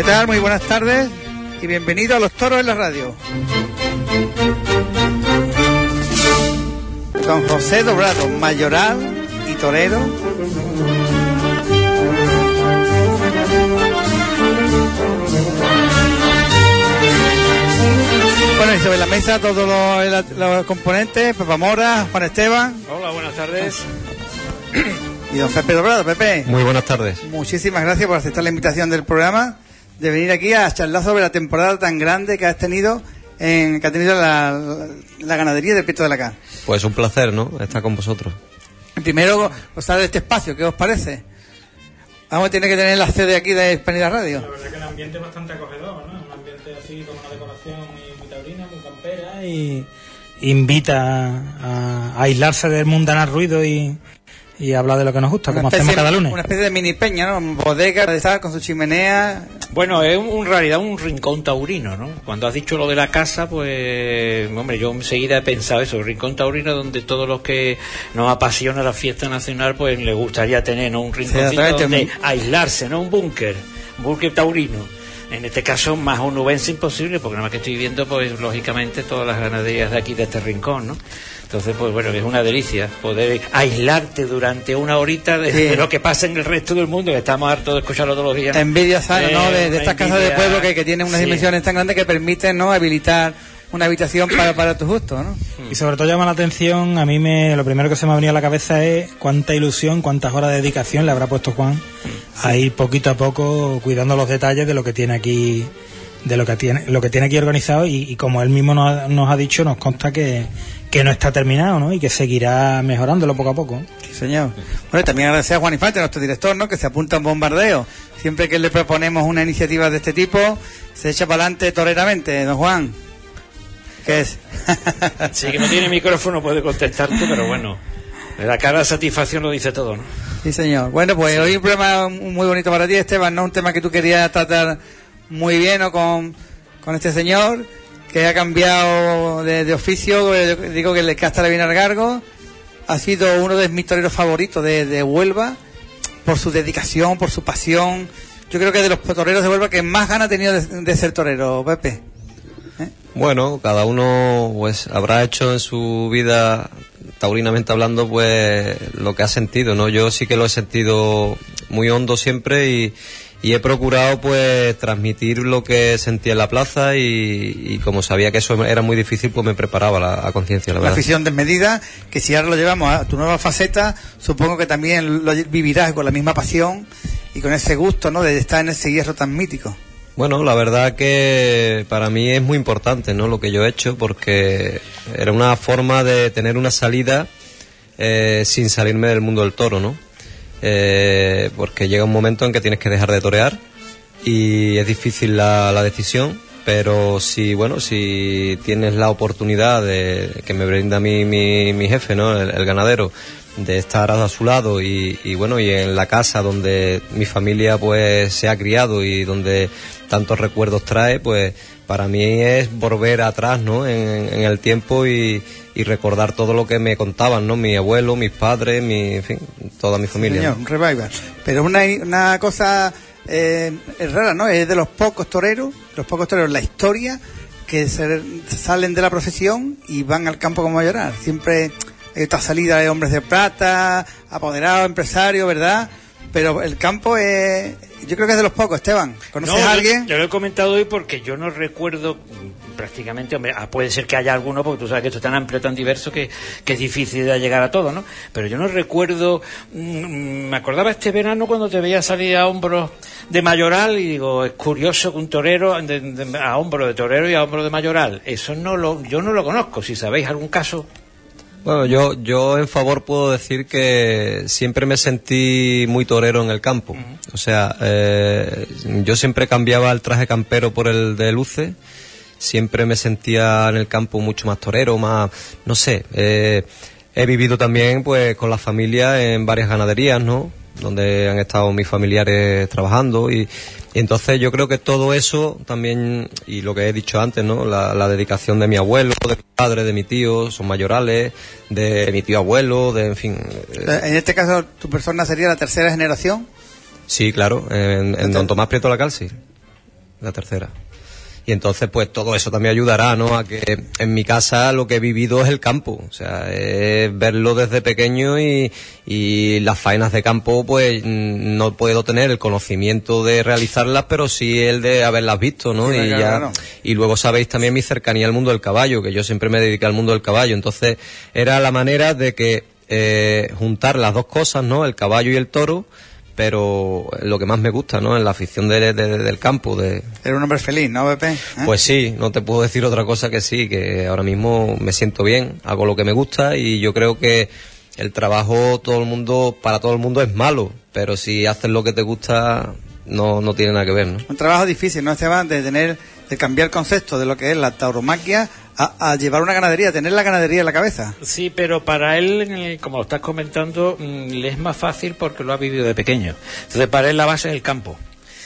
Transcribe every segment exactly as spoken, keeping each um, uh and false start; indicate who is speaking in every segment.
Speaker 1: ¿Qué tal? Muy buenas tardes y bienvenido a Los Toros en la Radio. Con José Dobrado, mayoral y torero. Bueno, y sobre la mesa todos los, los componentes, Pepa Mora, Juan Esteban.
Speaker 2: Hola, buenas tardes.
Speaker 1: Y don Pepe Dobrado. Pepe.
Speaker 3: Muy buenas tardes.
Speaker 1: Muchísimas gracias por aceptar la invitación del programa, de venir aquí a charlar sobre la temporada tan grande que has tenido, en, que ha tenido la, la ganadería del Prieto de la Cal.
Speaker 3: Pues un placer, ¿no?, estar con vosotros.
Speaker 1: Primero, os de este espacio, ¿qué os parece? Vamos a tener que tener la sede aquí de Hispanidad Radio.
Speaker 2: La verdad que el ambiente es bastante acogedor, ¿no? Un ambiente así con una decoración muy taurina, muy campera, y invita a, a aislarse del mundanal ruido y, y hablar de lo que nos gusta, una como especie, hacemos cada lunes.
Speaker 1: Una especie de mini peña, ¿no? Bodega de estar con su chimenea.
Speaker 4: Bueno, es en realidad un rincón taurino, ¿no? Cuando has dicho lo de la casa, pues, hombre, yo enseguida he pensado eso, el rincón taurino donde todos los que nos apasiona la fiesta nacional, pues les gustaría tener, ¿no?, un rinconcito sí, donde aislarse, ¿no? Un búnker, un búnker taurino. En este caso, más onubense imposible, porque nada más que estoy viendo, pues, lógicamente, todas las ganaderías de aquí, de este rincón, ¿no? Entonces, pues bueno, es una delicia poder aislarte durante una horita de, sí. de lo que pasa en el resto del mundo, que estamos hartos de escucharlo todos los días.
Speaker 1: Envidia sana, eh, ¿no? De, de estas casas de pueblo que, que tienen unas sí. dimensiones tan grandes que permiten, ¿no?, habilitar una habitación para, para tu gusto, ¿no?
Speaker 2: Y sobre todo llama la atención, a mí me lo primero que se me ha venido a la cabeza es cuánta ilusión, cuántas horas de dedicación le habrá puesto Juan sí. a ir poquito a poco cuidando los detalles de lo que tiene aquí, de lo que tiene, lo que tiene aquí organizado, y, y como él mismo nos ha, nos ha dicho, nos consta que que no está terminado, ¿no?, y que seguirá mejorándolo poco a poco.
Speaker 1: Sí, señor. Bueno, también agradecer a Juan Infante, nuestro director, ¿no?, que se apunta a un bombardeo. Siempre que le proponemos una iniciativa de este tipo, se echa para adelante toreramente. Don Juan, ¿qué es?
Speaker 4: Sí, que no tiene micrófono, puede contestarte, pero bueno, la cara de satisfacción lo dice todo, ¿no?
Speaker 1: Sí, señor. Bueno, pues sí. Hoy un programa muy bonito para ti, Esteban, ¿no? Un tema que tú querías tratar muy bien, ¿no?, con, con este señor, que ha cambiado de, de oficio. Digo que el Casta le viene al Gargo. Ha sido uno de mis toreros favoritos de, de Huelva, por su dedicación, por su pasión. Yo creo que es de los toreros de Huelva que más ganas ha tenido de, de ser torero, Pepe. ¿Eh?
Speaker 3: Bueno, cada uno pues habrá hecho en su vida, taurinamente hablando, pues lo que ha sentido, ¿no? Yo sí que lo he sentido muy hondo siempre, y Y he procurado, pues, transmitir lo que sentía en la plaza, y, y como sabía que eso era muy difícil, pues me preparaba la, a conciencia, la verdad.
Speaker 1: Una afición desmedida, que si ahora lo llevamos a tu nueva faceta, supongo que también lo vivirás con la misma pasión y con ese gusto, ¿no?, de estar en ese hierro tan mítico.
Speaker 3: Bueno, la verdad que para mí es muy importante, ¿no?, lo que yo he hecho, porque era una forma de tener una salida eh, sin salirme del mundo del toro, ¿no? Eh, porque llega un momento en que tienes que dejar de torear y es difícil la, la decisión, pero si bueno si tienes la oportunidad de que me brinda mi, mi, mi jefe, ¿no?, el, el ganadero, de estar a su lado, y, y bueno y en la casa donde mi familia pues se ha criado y donde tantos recuerdos trae, pues para mí es volver atrás, ¿no?, en, en el tiempo, y y recordar todo lo que me contaban, ¿no?, mi abuelo, mis padres, mi, en fin, toda mi familia.
Speaker 1: Señor, un revival. Pero una, una cosa eh, es rara, ¿no? Es de los pocos toreros, los pocos toreros en la historia que se, se salen de la profesión y van al campo como a llorar. Siempre hay esta salida de hombres de plata, apoderados, empresarios, ¿verdad? Pero el campo es, yo creo que es de los pocos. Esteban, ¿conoces
Speaker 4: no,
Speaker 1: a alguien?
Speaker 4: Yo, yo lo he comentado hoy porque yo no recuerdo prácticamente, hombre, puede ser que haya alguno, porque tú sabes que esto es tan amplio, tan diverso, que, que es difícil de llegar a todo, ¿no? Pero yo no recuerdo, mmm, me acordaba este verano cuando te veía salir a hombros de mayoral, y digo, es curioso que un torero de, de, a hombros de torero y a hombros de mayoral, eso no lo, yo no lo conozco. Si sabéis algún caso.
Speaker 3: Bueno, yo yo en favor puedo decir que siempre me sentí muy torero en el campo. Uh-huh. O sea, eh, yo siempre cambiaba el traje campero por el de luces. Siempre me sentía en el campo mucho más torero, más, no sé. Eh, he vivido también, pues, con la familia en varias ganaderías, ¿no?, donde han estado mis familiares trabajando, y, y entonces yo creo que todo eso también, y lo que he dicho antes, ¿no?, la, la dedicación de mi abuelo, de mi padre, de mi tío, son mayorales, de mi tío abuelo, de, en fin.
Speaker 1: En este caso, ¿tu persona sería la tercera generación?
Speaker 3: Sí, claro, en, en Don Tomás Prieto de la Cal, sí. la tercera. Y entonces pues todo eso también ayudará, ¿no? A que en mi casa lo que he vivido es el campo, o sea, es verlo desde pequeño y, y las faenas de campo pues no puedo tener el conocimiento de realizarlas, pero sí el de haberlas visto, ¿no?
Speaker 1: Sí,
Speaker 3: y
Speaker 1: claro,
Speaker 3: ya
Speaker 1: claro.
Speaker 3: Y luego sabéis también mi cercanía al mundo del caballo, que yo siempre me dediqué al mundo del caballo, entonces era la manera de que eh, juntar las dos cosas, ¿no? El caballo y el toro, pero lo que más me gusta, ¿no? En la afición de, de, de, del campo. De...
Speaker 1: Eres un hombre feliz, ¿no, Pepe? ¿Eh?
Speaker 3: Pues sí, no te puedo decir otra cosa que sí, que ahora mismo me siento bien, hago lo que me gusta y yo creo que el trabajo todo el mundo, para todo el mundo es malo, pero si haces lo que te gusta no, no tiene nada que ver, ¿no?
Speaker 1: Un trabajo difícil, ¿no, Esteban? De tener, de cambiar el concepto de lo que es la tauromaquia a, a llevar una ganadería, tener la ganadería en la cabeza.
Speaker 4: Sí, pero para él, como lo estás comentando, le es más fácil porque lo ha vivido de pequeño. Entonces, para él la base es el campo.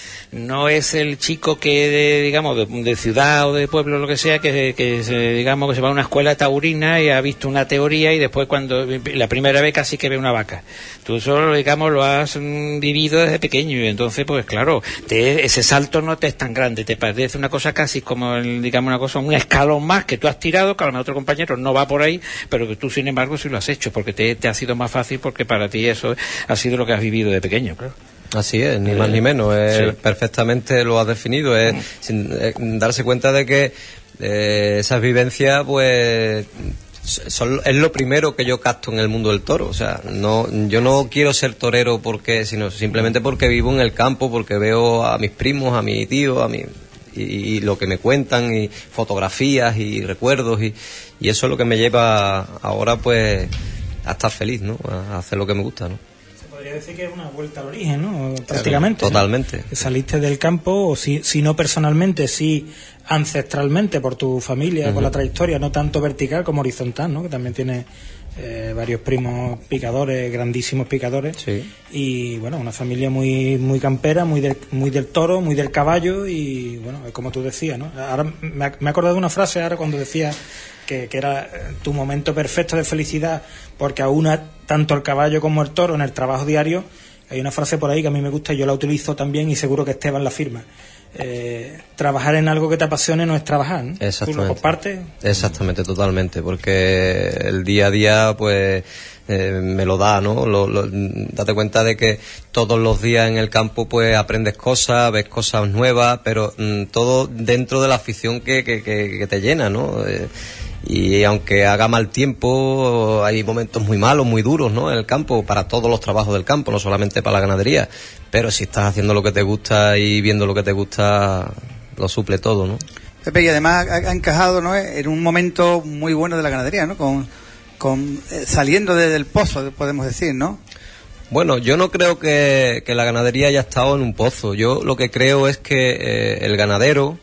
Speaker 4: No es el chico que, de, digamos, de, de ciudad o de pueblo, lo que sea, que, que se, digamos, que se va a una escuela taurina y ha visto una teoría y después cuando la primera vez casi que ve una vaca. Tú solo, digamos, lo has mm, vivido desde pequeño y entonces, pues claro, te, ese salto no te es tan grande, te parece una cosa casi como, el, digamos, una cosa, un escalón más que tú has tirado, que a lo mejor otro compañero no va por ahí, pero que tú, sin embargo, sí lo has hecho, porque te, te ha sido más fácil porque para ti eso ha sido lo que has vivido de pequeño, claro.
Speaker 3: Así es, ni más ni menos, es, sí. Perfectamente lo has definido, es mm. sin, eh, darse cuenta de que eh, esas vivencias pues son, es lo primero que yo capto en el mundo del toro, o sea, no, yo no quiero ser torero porque, sino simplemente porque vivo en el campo, porque veo a mis primos, a mi tío, a mi y, y lo que me cuentan y fotografías y recuerdos y, y eso es lo que me lleva ahora pues a estar feliz, ¿no? A hacer lo que me gusta, ¿no?
Speaker 2: Podría decir que es una vuelta al origen, ¿no? Prácticamente.
Speaker 3: Totalmente.
Speaker 2: ¿no? Saliste del campo, o si, si no personalmente, sí ancestralmente por tu familia, uh-huh. por la trayectoria, no tanto vertical como horizontal, ¿no? Que también tiene eh, varios primos picadores, grandísimos picadores.
Speaker 3: Sí. Y
Speaker 2: bueno, una familia muy muy campera, muy del, muy del toro, muy del caballo y bueno, como tú decías, ¿no? Ahora me he acordado de una frase ahora cuando decías que, que era tu momento perfecto de felicidad porque aúna tanto el caballo como el toro en el trabajo diario. Hay una frase por ahí que a mí me gusta y yo la utilizo también y seguro que Esteban la firma. Eh, trabajar en algo que te apasione no es trabajar, ¿no?
Speaker 3: Exactamente.
Speaker 2: ¿Tú lo compartes?
Speaker 3: Exactamente, totalmente, porque el día a día pues eh, me lo da, ¿no? Lo, lo, date cuenta de que todos los días en el campo pues aprendes cosas, ves cosas nuevas, pero mm, todo dentro de la afición que, que, que, que te llena, ¿no? Eh, y aunque haga mal tiempo, hay momentos muy malos, muy duros, ¿no? En el campo, para todos los trabajos del campo, no solamente para la ganadería. Pero si estás haciendo lo que te gusta y viendo lo que te gusta, lo suple todo, ¿no?
Speaker 1: Pepe, y además ha encajado, ¿no?, en un momento muy bueno de la ganadería, ¿no? Con, con eh, saliendo de, del pozo, podemos decir, ¿no?
Speaker 3: Bueno, yo no creo que, que la ganadería haya estado en un pozo. Yo lo que creo es que eh, el ganadero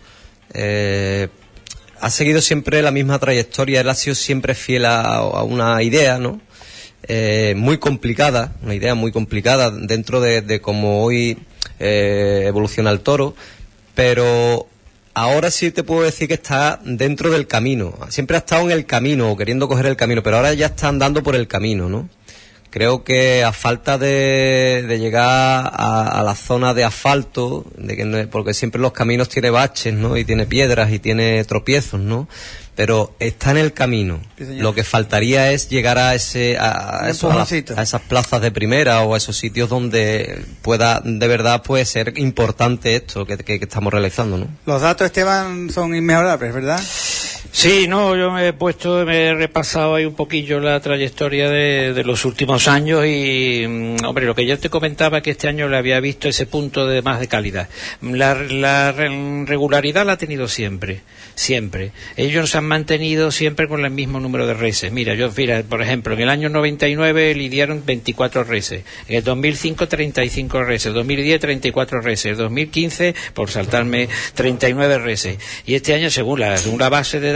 Speaker 3: eh, ha seguido siempre la misma trayectoria. Él ha sido siempre fiel a, a una idea, ¿no? Eh, muy complicada, una idea muy complicada dentro de, de cómo hoy eh, evoluciona el toro, pero ahora sí te puedo decir que está dentro del camino. Siempre ha estado en el camino o queriendo coger el camino, pero ahora ya está andando por el camino, ¿no? Creo que a falta de, de llegar a, a la zona de asfalto, de que no, porque siempre los caminos tiene baches, ¿no? Y tiene piedras y tiene tropiezos, ¿no? Pero está en el camino. Sí, lo que faltaría es llegar a ese a, a, eso, a, la, a esas plazas de primera o a esos sitios donde pueda de verdad pues ser importante esto que, que, que estamos realizando, ¿no?
Speaker 1: Los datos, Esteban, son inmejorables, ¿verdad?
Speaker 4: Sí, no, yo me he puesto, me he repasado ahí un poquillo la trayectoria de, de los últimos años y, hombre, lo que yo te comentaba que este año le había visto ese punto de más de calidad. La, la regularidad la ha tenido siempre, siempre. Ellos se han mantenido siempre con el mismo número de reses. Mira, yo, mira, por ejemplo, en el año noventa y nueve lidiaron veinticuatro reses, en el dos mil cinco treinta y cinco reses, dos mil diez treinta y cuatro reses, dos mil quince, por saltarme, treinta y nueve reses. Y este año, según la, según la base de datos,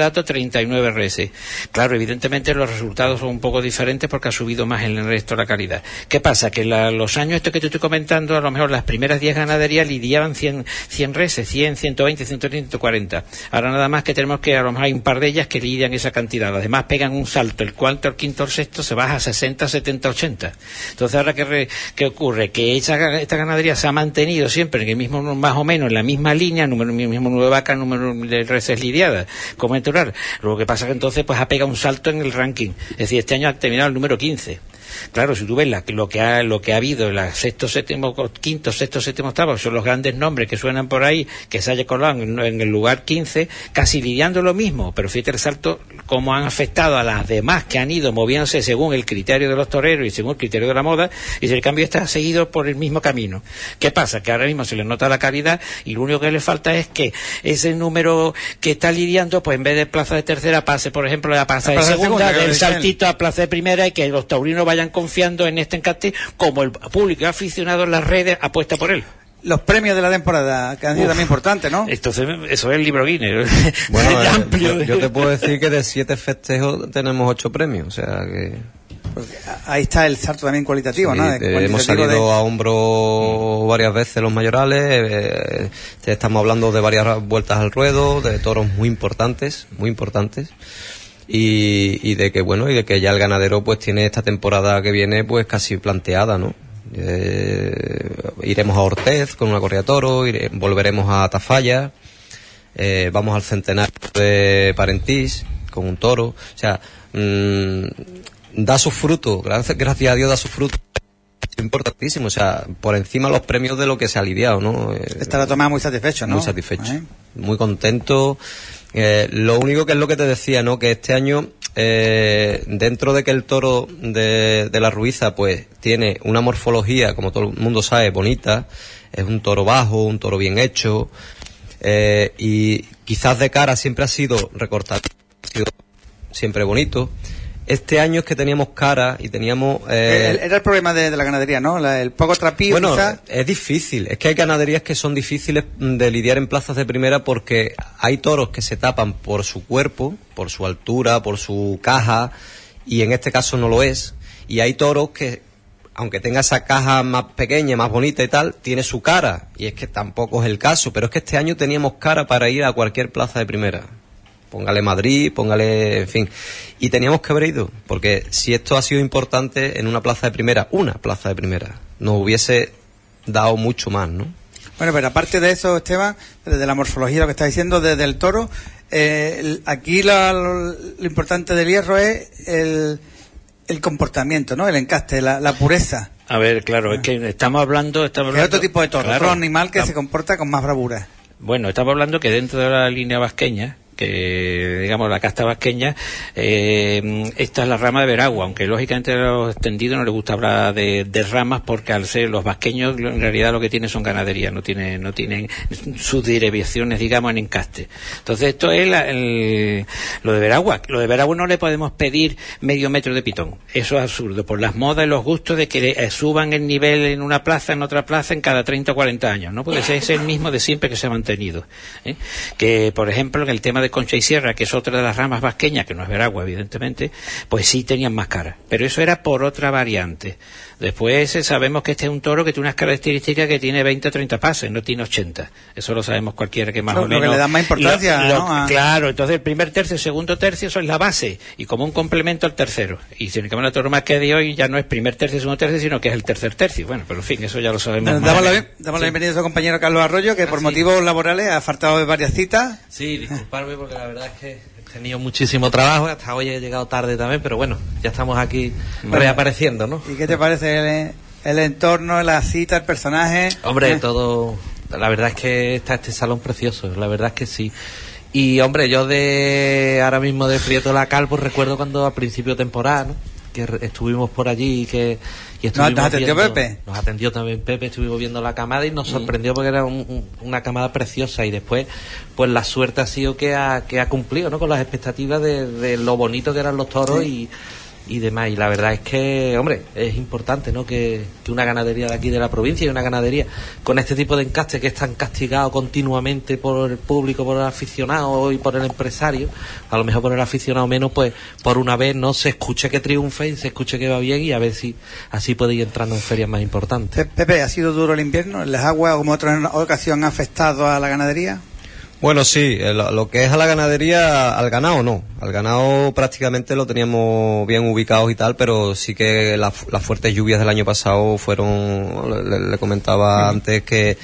Speaker 4: dato, treinta y nueve reses. Claro, evidentemente los resultados son un poco diferentes porque ha subido más en el resto la calidad. ¿Qué pasa? Que la, los años estos que te estoy comentando, a lo mejor las primeras diez ganaderías lidiaban cien, cien reses, cien, ciento veinte, ciento treinta, ciento cuarenta. Ahora nada más que tenemos que, a lo mejor hay un par de ellas que lidian esa cantidad. Además pegan un salto, el cuarto, el quinto, el sexto se baja a sesenta, setenta, ochenta. Entonces ahora ¿qué, re, qué ocurre? Que esa, esta ganadería se ha mantenido siempre en el mismo, más o menos en la misma línea, número, mismo número de vacas, número de reses lidiadas, como natural. Lo que pasa que entonces pues ha pegado un salto en el ranking. Es decir, este año ha terminado el número quince. Claro, si tú ves la, lo que ha lo que ha habido en la sexto, séptimo, quinto, sexto, séptimo, octavo, son los grandes nombres que suenan por ahí, que se haya colado en, en el lugar quince, casi lidiando lo mismo, pero fíjate el salto, cómo han afectado a las demás que han ido moviéndose según el criterio de los toreros y según el criterio de la moda, y el cambio está seguido por el mismo camino. ¿Qué pasa? Que ahora mismo se le nota la calidad y lo único que le falta es que ese número que está lidiando, pues en vez de plaza de tercera pase, por ejemplo, a plaza, plaza de segunda, de segunda del saltito a plaza de primera, y que los taurinos vayan confiando en este encarte, como el público aficionado en las redes apuesta por él.
Speaker 1: Los premios de la temporada, que han sido también importantes, ¿no?
Speaker 4: Entonces, eso es el libro Guinness.
Speaker 3: Bueno, eh, yo, yo te puedo decir que de siete festejos tenemos ocho premios, o sea que...
Speaker 1: Porque ahí está el salto también cualitativo, sí, ¿no?
Speaker 3: De cualitativo hemos salido de... a hombro varias veces los mayorales, eh, estamos hablando de varias vueltas al ruedo, de toros muy importantes, muy importantes. Y, y de que bueno y de que ya el ganadero pues tiene esta temporada que viene pues casi planteada, ¿no? Eh, iremos a Ortez con una corrida de toro, ire, volveremos a Tafalla, eh, vamos al centenario de Parentís con un toro, o sea, mmm, da sus frutos, gracias, gracias a Dios da sus frutos. Es importantísimo, o sea, por encima los premios de lo que se ha lidiado, ¿no?
Speaker 1: Estará tomado muy satisfecho, ¿no?
Speaker 3: Muy satisfecho, ¿eh? Muy contento. Eh, lo único que es lo que te decía, ¿no? Que este año, eh, dentro de que el toro de, de la Ruiza, pues, tiene una morfología, como todo el mundo sabe, bonita, es un toro bajo, un toro bien hecho, eh, y quizás de cara siempre ha sido recortado, ha sido siempre bonito. Este año es que teníamos cara y teníamos... Eh...
Speaker 1: Era el problema de, de la ganadería, ¿no? La, el poco trapío,
Speaker 3: bueno,
Speaker 1: quizá...
Speaker 3: es difícil. Es que hay ganaderías que son difíciles de lidiar en plazas de primera porque hay toros que se tapan por su cuerpo, por su altura, por su caja, y en este caso no lo es. Y hay toros que, aunque tenga esa caja más pequeña, más bonita y tal, tiene su cara. Y es que tampoco es el caso. Pero es que este año teníamos cara para ir a cualquier plaza de primera. Póngale Madrid, póngale, en fin. Y teníamos que haber ido, porque si esto ha sido importante en una plaza de primera, una plaza de primera, nos hubiese dado mucho más, ¿no?
Speaker 1: Bueno, pero aparte de eso, Esteban, desde la morfología, lo que está diciendo, desde el toro, eh, el, aquí la, lo, lo importante del hierro es el, el comportamiento, ¿no? El encaste, la, la pureza.
Speaker 4: A ver, claro, es que estamos hablando... Estamos hablando
Speaker 1: es otro tipo de toro,
Speaker 4: claro,
Speaker 1: otro animal que
Speaker 4: estamos,
Speaker 1: se comporta con más bravura.
Speaker 4: Bueno, estamos hablando que dentro de la línea vasqueña, que digamos la casta vasqueña, eh, esta es la rama de Veragua, aunque lógicamente a los extendidos no les gusta hablar de, de ramas, porque al ser los vasqueños en realidad lo que tienen son ganadería, no tienen no tienen sus derivaciones, digamos, en encaste. Entonces esto es la, el, lo de Veragua. Lo de Veragua no le podemos pedir medio metro de pitón, eso es absurdo, por las modas y los gustos de que eh, suban el nivel en una plaza, en otra plaza, en cada treinta o cuarenta años, no puede ser, es el mismo de siempre que se ha mantenido, ¿eh? Que por ejemplo en el tema de Concha y Sierra, que es otra de las ramas vasqueñas, que no es Veragua evidentemente, pues sí tenían más cara, pero eso era por otra variante. Después eh, sabemos que este es un toro que tiene unas características que tiene veinte o treinta pases, no tiene ochenta, eso lo sabemos cualquiera que más
Speaker 1: lo,
Speaker 4: o menos
Speaker 1: lo que le da más importancia,
Speaker 4: lo, lo,
Speaker 1: ¿no?
Speaker 4: Claro, entonces el primer tercio, el segundo tercio, eso es la base, y como un complemento al tercero, y si el toro más que de hoy ya no es primer tercio, segundo tercio, sino que es el tercer tercio. Bueno, pero en fin, eso ya lo sabemos.
Speaker 1: Bueno, damos la, damos sí. la bienvenida a su compañero Carlos Arroyo, que ah, por sí. motivos laborales ha faltado de varias citas.
Speaker 5: Sí, disculparme porque la verdad es que he tenido muchísimo trabajo, hasta hoy he llegado tarde también, pero bueno, ya estamos aquí bueno, reapareciendo, ¿no?
Speaker 1: ¿Y qué te parece el, el entorno, la cita, el personaje?
Speaker 5: Hombre,
Speaker 1: ¿Eh?
Speaker 5: todo... La verdad es que está este salón precioso, la verdad es que sí. Y, hombre, yo de ahora mismo de Prieto la Cal, pues recuerdo cuando a principio de temporada, ¿no? Que estuvimos por allí y que... Y estuvimos
Speaker 1: ¿Nos atendió
Speaker 5: viendo,
Speaker 1: Pepe?
Speaker 5: Nos atendió también Pepe, estuvimos viendo la camada y nos sorprendió porque era un, un, una camada preciosa, y después pues la suerte ha sido que ha, que ha cumplido, ¿no? Con las expectativas de, de lo bonito que eran los toros, sí. y, y demás. Y la verdad es que, hombre, es importante, ¿no? Que, que una ganadería de aquí de la provincia y una ganadería con este tipo de encaste que están castigados continuamente por el público, por el aficionado y por el empresario, a lo mejor por el aficionado menos, pues por una vez no se escuche que triunfe y se escuche que va bien, y a ver si así puede ir entrando en ferias más importantes.
Speaker 1: Pepe, ¿ha sido duro el invierno? ¿Las aguas, como otra ocasión, ha afectado a la ganadería?
Speaker 3: Bueno, sí, lo, lo que es a la ganadería, al ganado no. Al ganado prácticamente lo teníamos bien ubicados y tal, pero sí que la, las fuertes lluvias del año pasado fueron, le, le comentaba uh-huh. antes que,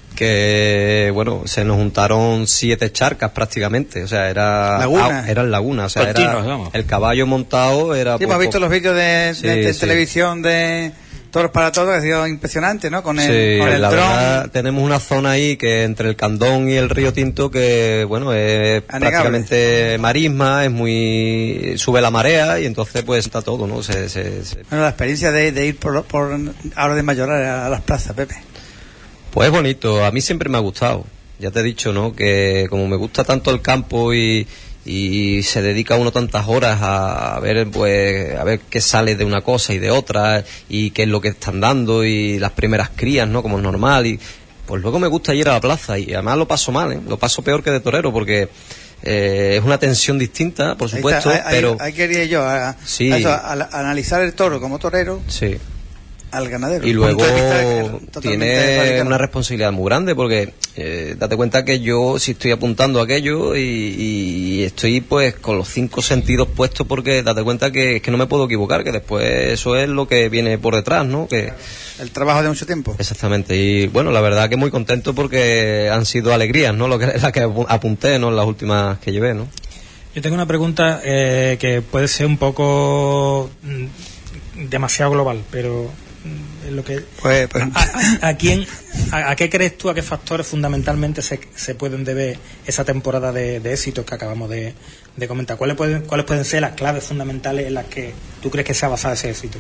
Speaker 3: que, bueno, se nos juntaron siete charcas prácticamente, o sea, era
Speaker 1: laguna.
Speaker 3: Ah, eran lagunas, o sea,
Speaker 4: Continuos,
Speaker 3: era
Speaker 4: vamos.
Speaker 3: El caballo montado era...
Speaker 1: Sí, hemos visto los vídeos de,
Speaker 3: sí,
Speaker 1: de, de
Speaker 3: sí.
Speaker 1: televisión de Toros para Todos, que ha sido impresionante, ¿no? Con el,
Speaker 3: sí,
Speaker 1: con el
Speaker 3: la
Speaker 1: dron.
Speaker 3: verdad, tenemos una zona ahí que entre el Candón y el Río Tinto que, bueno, es
Speaker 1: Anegable.
Speaker 3: Prácticamente marisma, es muy... sube la marea y entonces pues está todo, ¿no? Se, se, se...
Speaker 1: Bueno, la experiencia de, de ir por, por ahora de Mayoral a las plazas, Pepe.
Speaker 3: Pues es bonito, a mí siempre me ha gustado. Ya te he dicho, ¿no? Que como me gusta tanto el campo y... y se dedica uno tantas horas a, a ver pues a ver qué sale de una cosa y de otra y qué es lo que están dando y las primeras crías, ¿no? Como es normal, y pues luego me gusta ir a la plaza y además lo paso mal, ¿eh? Lo paso peor que de torero porque eh, es una tensión distinta, por supuesto,
Speaker 1: ahí está, ahí,
Speaker 3: pero
Speaker 1: ahí quería yo a,
Speaker 3: sí.
Speaker 1: a, eso, a, a analizar el toro como torero.
Speaker 3: Sí.
Speaker 1: Al ganadero.
Speaker 3: Y luego
Speaker 1: vista,
Speaker 3: tiene una responsabilidad muy grande porque eh, date cuenta que yo si estoy apuntando aquello y, y estoy pues con los cinco sentidos puestos porque date cuenta que, que no me puedo equivocar, que después eso es lo que viene por detrás, ¿no? Que
Speaker 1: el trabajo de mucho tiempo.
Speaker 3: Exactamente, y bueno, la verdad que muy contento porque han sido alegrías, ¿no? Lo que la que apunté, ¿no? Las últimas que llevé, ¿no?
Speaker 2: Yo tengo una pregunta eh, que puede ser un poco mm, demasiado global, pero lo que
Speaker 1: pues, pues.
Speaker 2: ¿A, a quién a, a qué crees tú, a qué factores fundamentalmente se, se pueden deber esa temporada de, de éxitos que acabamos de, de comentar? ¿Cuáles pueden, cuáles pueden ser las claves fundamentales en las que tú crees que se ha basado ese éxito?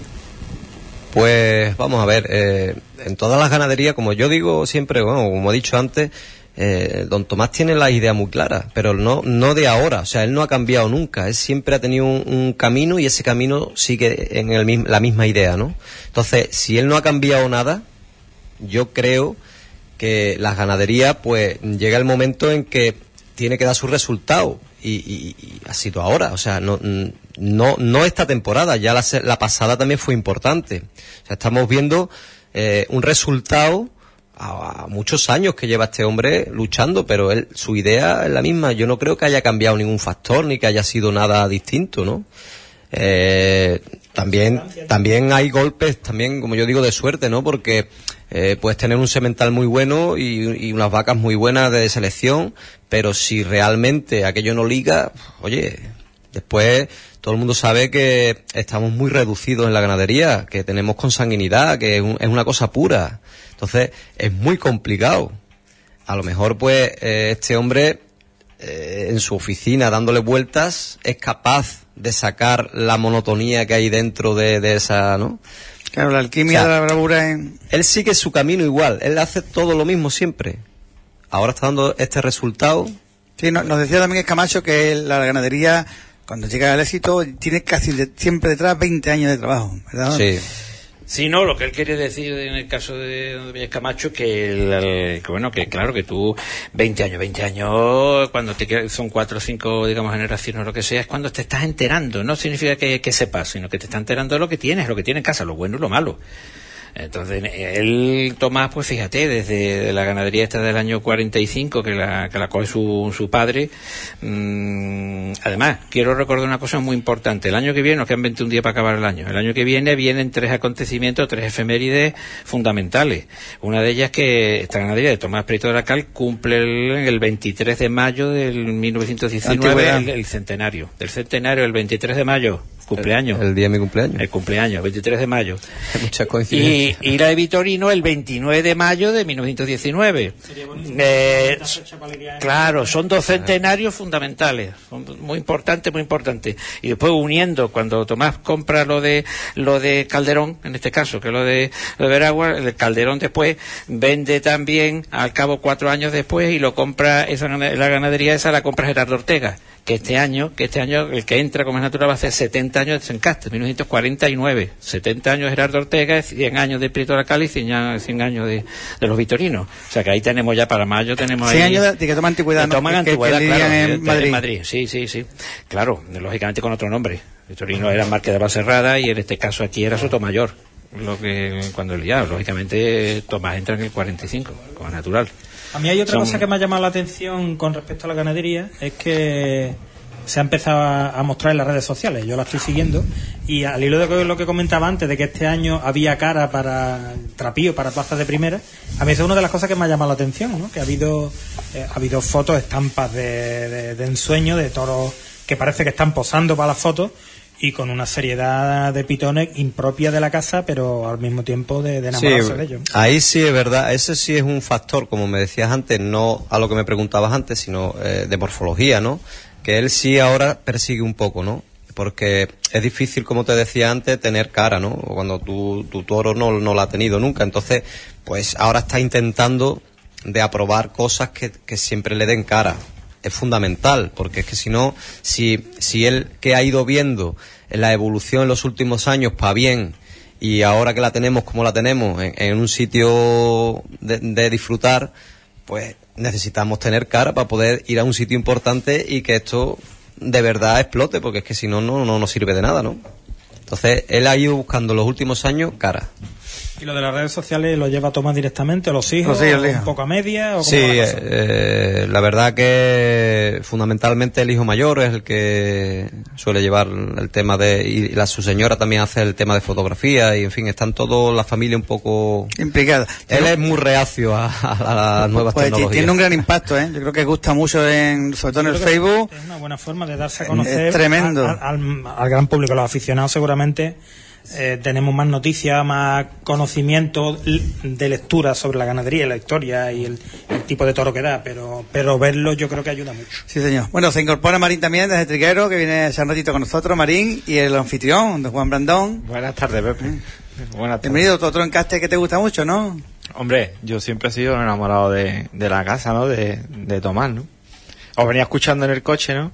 Speaker 3: Pues vamos a ver, eh, en todas las ganaderías, como yo digo siempre, bueno, como he dicho antes, Eh, don Tomás tiene la idea muy clara, pero no no de ahora, o sea, él no ha cambiado nunca, él siempre ha tenido un, un camino y ese camino sigue en el mismo, la misma idea, ¿no? Entonces, si él no ha cambiado nada, yo creo que las ganaderías, pues, llega el momento en que tiene que dar su resultado y, y, y ha sido ahora, o sea, no no no esta temporada, ya la, la pasada también fue importante, o sea, estamos viendo eh, un resultado a, a muchos años que lleva este hombre luchando, pero él, su idea es la misma. Yo no creo que haya cambiado ningún factor ni que haya sido nada distinto, ¿no? Eh, también también hay golpes, también como yo digo, de suerte, ¿no? Porque eh, puedes tener un semental muy bueno y, y unas vacas muy buenas de selección, pero si realmente aquello no liga, oye, después todo el mundo sabe que estamos muy reducidos en la ganadería, que tenemos consanguinidad, que es, un, es una cosa pura. Entonces, es muy complicado. A lo mejor, pues, eh, este hombre, eh, en su oficina, dándole vueltas, es capaz de sacar la monotonía que hay dentro de, de esa, ¿no?
Speaker 1: Claro, la alquimia, o sea, de la bravura en...
Speaker 3: Él sigue su camino igual, él hace todo lo mismo siempre. Ahora está dando este resultado.
Speaker 1: Sí, no, nos decía también Camacho que la ganadería, cuando llega al éxito, tiene casi de, siempre detrás veinte años de trabajo, ¿verdad?
Speaker 3: Sí.
Speaker 4: Sí, no, lo que él quiere decir en el caso de Don Camacho, que, el, el, que bueno, que claro, que tú, veinte años, veinte años, cuando te son cuatro o cinco, digamos, generaciones o lo que sea, es cuando te estás enterando, no significa que, que sepas, sino que te estás enterando de lo que tienes, lo que tienes en casa, lo bueno y lo malo. Entonces, él, Tomás, pues fíjate, desde la ganadería esta del año cuarenta y cinco, que la, que la coge su, su padre, mmm, además, quiero recordar una cosa muy importante. El año que viene, nos quedan veintiún días para acabar el año. El año que viene vienen tres acontecimientos, tres efemérides fundamentales. Una de ellas que esta ganadería de Tomás Prieto de la Cal cumple el, el veintitrés de mayo del mil novecientos diecinueve, el, el centenario. Del centenario, el veintitrés de mayo. Cumpleaños.
Speaker 3: El, el día de mi cumpleaños.
Speaker 4: El cumpleaños, veintitrés de mayo.
Speaker 3: Hay muchas coincidencias.
Speaker 4: Y, y la de Vitorino el veintinueve de mayo de mil novecientos diecinueve. Eh, claro, son dos centenarios fundamentales, son muy importantes, muy importantes. Y después uniendo, cuando Tomás compra lo de lo de Calderón, en este caso, que es lo de, lo de Veragua, el Calderón después vende también, al cabo cuatro años después, y lo compra, esa la ganadería esa la compra Gerardo Ortega, que este año, que este año el que entra como es natural va a ser setenta años de Sencaste, mil novecientos cuarenta y nueve, setenta años de Gerardo Ortega, cien años de Prieto de Alcalá y cien años de, de los Vitorinos. O sea que ahí tenemos ya para mayo, tenemos
Speaker 1: cien
Speaker 4: ahí...
Speaker 1: años de que toman antigüedad,
Speaker 4: que toman
Speaker 1: ¿no?
Speaker 4: antigüedad,
Speaker 1: que, que
Speaker 4: claro,
Speaker 1: en
Speaker 4: en
Speaker 1: Madrid.
Speaker 4: en Madrid. Sí, sí, sí. Claro, lógicamente con otro nombre. Vitorino era Marqués de Valserrada y en este caso aquí era Sotomayor. Lo que cuando ya, lógicamente Tomás entra en el cuarenta y cinco, como natural.
Speaker 2: A mí hay otra
Speaker 4: Son...
Speaker 2: cosa que me ha llamado la atención con respecto a la ganadería, es que se ha empezado a, a mostrar en las redes sociales, yo la estoy siguiendo, y al hilo de lo que comentaba antes, de que este año había cara para trapío, para plazas de primera, a mí esa es una de las cosas que me ha llamado la atención, ¿no? Que ha habido eh, ha habido fotos, estampas de, de, de ensueño, de toros que parece que están posando para las fotos, y con una seriedad de pitones impropia de la casa, pero al mismo tiempo de, de enamorarse
Speaker 3: sí,
Speaker 2: de ellos.
Speaker 3: Ahí sí es verdad, ese sí es un factor, como me decías antes, no a lo que me preguntabas antes, sino eh, de morfología, ¿no? Que él sí ahora persigue un poco, ¿no? Porque es difícil, como te decía antes, tener cara, ¿no? Cuando tu, tu toro no, no la ha tenido nunca, entonces, pues ahora está intentando de aprobar cosas que, que siempre le den cara. Es fundamental, porque es que si no, si, si él que ha ido viendo la evolución en los últimos años para bien, y ahora que la tenemos como la tenemos, en, en un sitio de, de disfrutar, pues necesitamos tener cara para poder ir a un sitio importante y que esto de verdad explote, porque es que si no, no, no nos sirve de nada, ¿no? Entonces, él ha ido buscando los últimos años cara.
Speaker 2: ¿Y lo de las redes sociales lo lleva Tomás directamente, o los hijos,
Speaker 1: sí,
Speaker 2: o un poco a media? O
Speaker 3: sí, la, eh, la verdad que fundamentalmente el hijo mayor es el que suele llevar el tema de... Y la, su señora también hace el tema de fotografía, y en fin, están todos, la familia un poco...
Speaker 1: implicada.
Speaker 3: Él
Speaker 1: Pero,
Speaker 3: es muy reacio a, a las nuevas
Speaker 1: pues,
Speaker 3: tecnologías.
Speaker 1: Tiene un gran impacto, ¿eh? Yo creo que gusta mucho, en, sobre todo en el Facebook.
Speaker 2: Es una buena forma de darse a conocer.
Speaker 1: Es tremendo.
Speaker 2: Al, al, al gran público, los aficionados seguramente... Eh, tenemos más noticias, más conocimiento de lectura sobre la ganadería, la historia y el, el tipo de toro que da, pero pero verlo yo creo que ayuda mucho.
Speaker 1: Sí, señor. Bueno, se incorpora Marín también desde Triguero, que viene a echar un ratito con nosotros, Marín, y el anfitrión, don Juan Brandón.
Speaker 6: Buenas tardes, Pepe. Mm. Buenas tardes.
Speaker 1: Bienvenido, otro encaste que te gusta mucho, ¿no?
Speaker 6: Hombre, yo siempre he sido enamorado de, de la casa, ¿no? De, de Tomás, ¿no? Os venía escuchando en el coche, ¿no?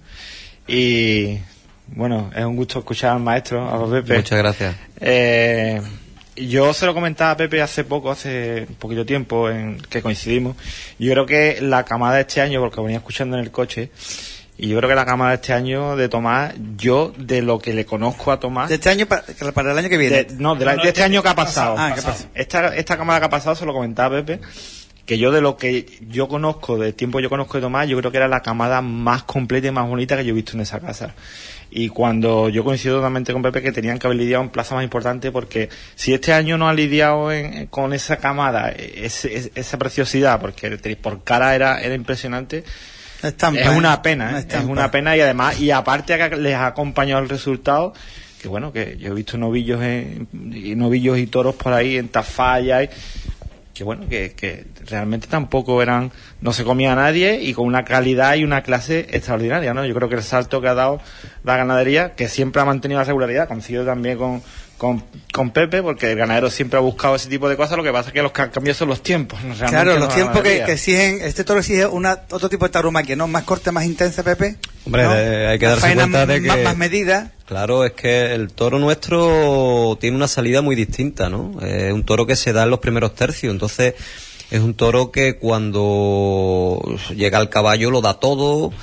Speaker 6: Y... bueno, es un gusto escuchar al maestro, a Pepe.
Speaker 3: Muchas gracias.
Speaker 6: Eh, yo se lo comentaba a Pepe hace poco, hace un poquito tiempo, en que coincidimos. Yo creo que la camada de este año, porque venía escuchando en el coche, y yo creo que la camada de este año de Tomás, yo de lo que le conozco a Tomás...
Speaker 1: ¿De este año para, para el año que viene?
Speaker 6: De, no, de, la, de este año que ha pasado.
Speaker 1: Ah, ¿qué pasa?
Speaker 6: Esta, esta camada que ha pasado, se lo comentaba a Pepe, que yo de lo que yo conozco, del tiempo que yo conozco de Tomás, yo creo que era la camada más completa y más bonita que yo he visto en esa casa. Y cuando yo coincido totalmente con Pepe que tenían que haber lidiado en plaza más importante, porque si este año no han lidiado en, con esa camada, ese, es, esa preciosidad, porque por cara era, era impresionante,
Speaker 1: estampa,
Speaker 6: es una pena,
Speaker 1: una
Speaker 6: ¿eh? Es una pena, y además, y aparte que les ha acompañado el resultado, que bueno, que yo he visto novillos, en, y novillos y toros por ahí en Tafalla, y, que bueno, que, que realmente tampoco eran, no se comía a nadie, y con una calidad y una clase extraordinaria, ¿no? Yo creo que el salto que ha dado la ganadería, que siempre ha mantenido la regularidad, coincido también con, con, con Pepe, porque el ganadero siempre ha buscado ese tipo de cosas, lo que pasa es que los que han cambiado son los tiempos, ¿no?
Speaker 1: Claro, los tiempos que, que exigen, este toro exige una, otro tipo de tauromaquia, ¿no? Más corta, más intensa, Pepe.
Speaker 3: Hombre,
Speaker 1: ¿no?
Speaker 3: de, hay que darse
Speaker 1: faena
Speaker 3: cuenta de
Speaker 1: más,
Speaker 3: que...
Speaker 1: más medida.
Speaker 3: Claro, es que el toro nuestro tiene una salida muy distinta, ¿no? Es un toro que se da en los primeros tercios, entonces es un toro que cuando llega al caballo lo da todo,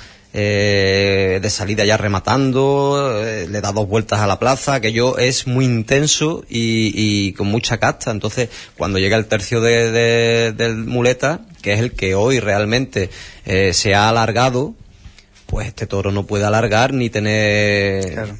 Speaker 3: eh, de salida ya rematando, eh, le da dos vueltas a la plaza, aquello es muy intenso y, y con mucha casta. Entonces, cuando llega el tercio de, de, del muleta, que es el que hoy realmente eh, se ha alargado, pues este toro no puede alargar ni tener... Claro.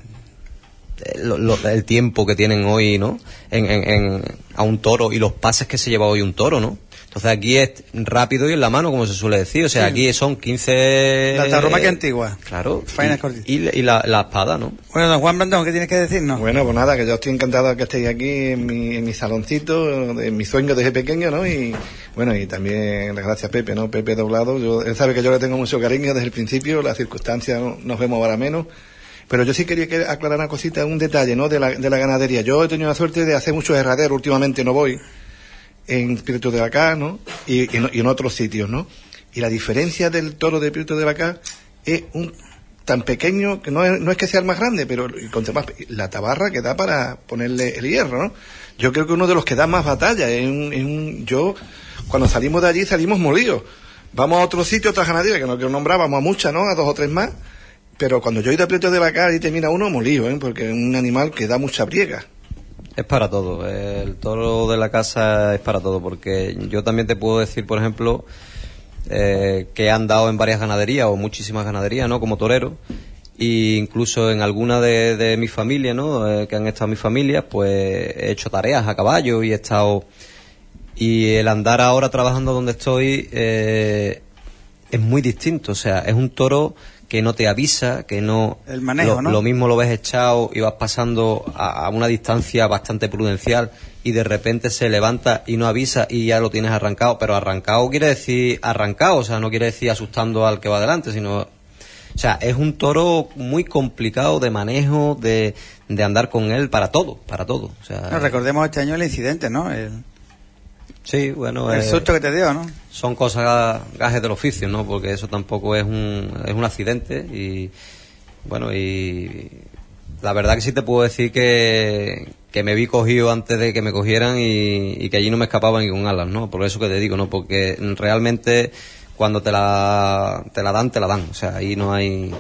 Speaker 3: Lo, lo, el tiempo que tienen hoy, ¿no? En, en, en, a un toro y los pases que se lleva hoy un toro, ¿no? Entonces aquí es rápido y en la mano, como se suele decir. O sea, sí. Aquí son quince...
Speaker 1: La tauromaquia antigua.
Speaker 3: Claro.
Speaker 1: Faena
Speaker 3: y, y, y la, la espada, ¿no?
Speaker 1: Bueno, don Juan Brandón, ¿qué tienes que decirnos?
Speaker 7: Bueno, pues nada, que yo estoy encantado de que estéis aquí en mi, en mi saloncito, en mi sueño desde pequeño, ¿no? Y bueno, y también gracias a Pepe, ¿no? Pepe Doblado. Yo, él sabe que yo le tengo mucho cariño desde el principio, las circunstancias no, nos vemos ahora menos. Pero yo sí quería que aclarar una cosita, un detalle, ¿no? De la, de la ganadería. Yo he tenido la suerte de hacer muchos herraderos, últimamente no voy, en Prieto de Vaca, ¿no? Y, y, en, y en otros sitios, ¿no? Y la diferencia del toro de Prieto de Vaca es un tan pequeño que no es, no es que sea el más grande, pero con más, la tabarra que da para ponerle el hierro, ¿no? Yo creo que uno de los que da más batalla es un, es un yo cuando salimos de allí salimos molidos. Vamos a otro sitio, otra ganadería que no quiero nombrar, vamos a muchas, ¿no? A dos o tres más. Pero cuando yo he ido a Prieto de Vaca y termina uno molido, ¿eh? Porque es un animal que da mucha briega.
Speaker 3: Es para todo, el toro de la casa es para todo, porque yo también te puedo decir, por ejemplo, eh, que he andado en varias ganaderías o muchísimas ganaderías, ¿no? Como torero, e incluso en alguna de, de mis familias, ¿no? Eh, que han estado en mis familias, pues he hecho tareas a caballo y he estado... Y el andar ahora trabajando donde estoy eh, es muy distinto, o sea, es un toro que no te avisa, que no...
Speaker 1: El manejo,
Speaker 3: lo,
Speaker 1: ¿no?
Speaker 3: Lo mismo lo ves echado y vas pasando a, a una distancia bastante prudencial y de repente se levanta y no avisa y ya lo tienes arrancado. Pero arrancado quiere decir arrancado, o sea, no quiere decir asustando al que va adelante, sino... O sea, es un toro muy complicado de manejo, de, de andar con él para todo, para todo. O sea,
Speaker 1: no, recordemos este año el incidente, ¿no? El...
Speaker 3: Sí, bueno...
Speaker 1: El
Speaker 3: eh,
Speaker 1: susto que te dio, ¿no?
Speaker 3: Son cosas, gajes del oficio, ¿no? Porque eso tampoco es un, es un accidente y... Bueno, y... La verdad que sí te puedo decir que, que me vi cogido antes de que me cogieran y, y que allí no me escapaba ni con alas, ¿no? Por eso que te digo, ¿no? Porque realmente cuando te la, te la dan, te la dan. O sea, ahí no hay...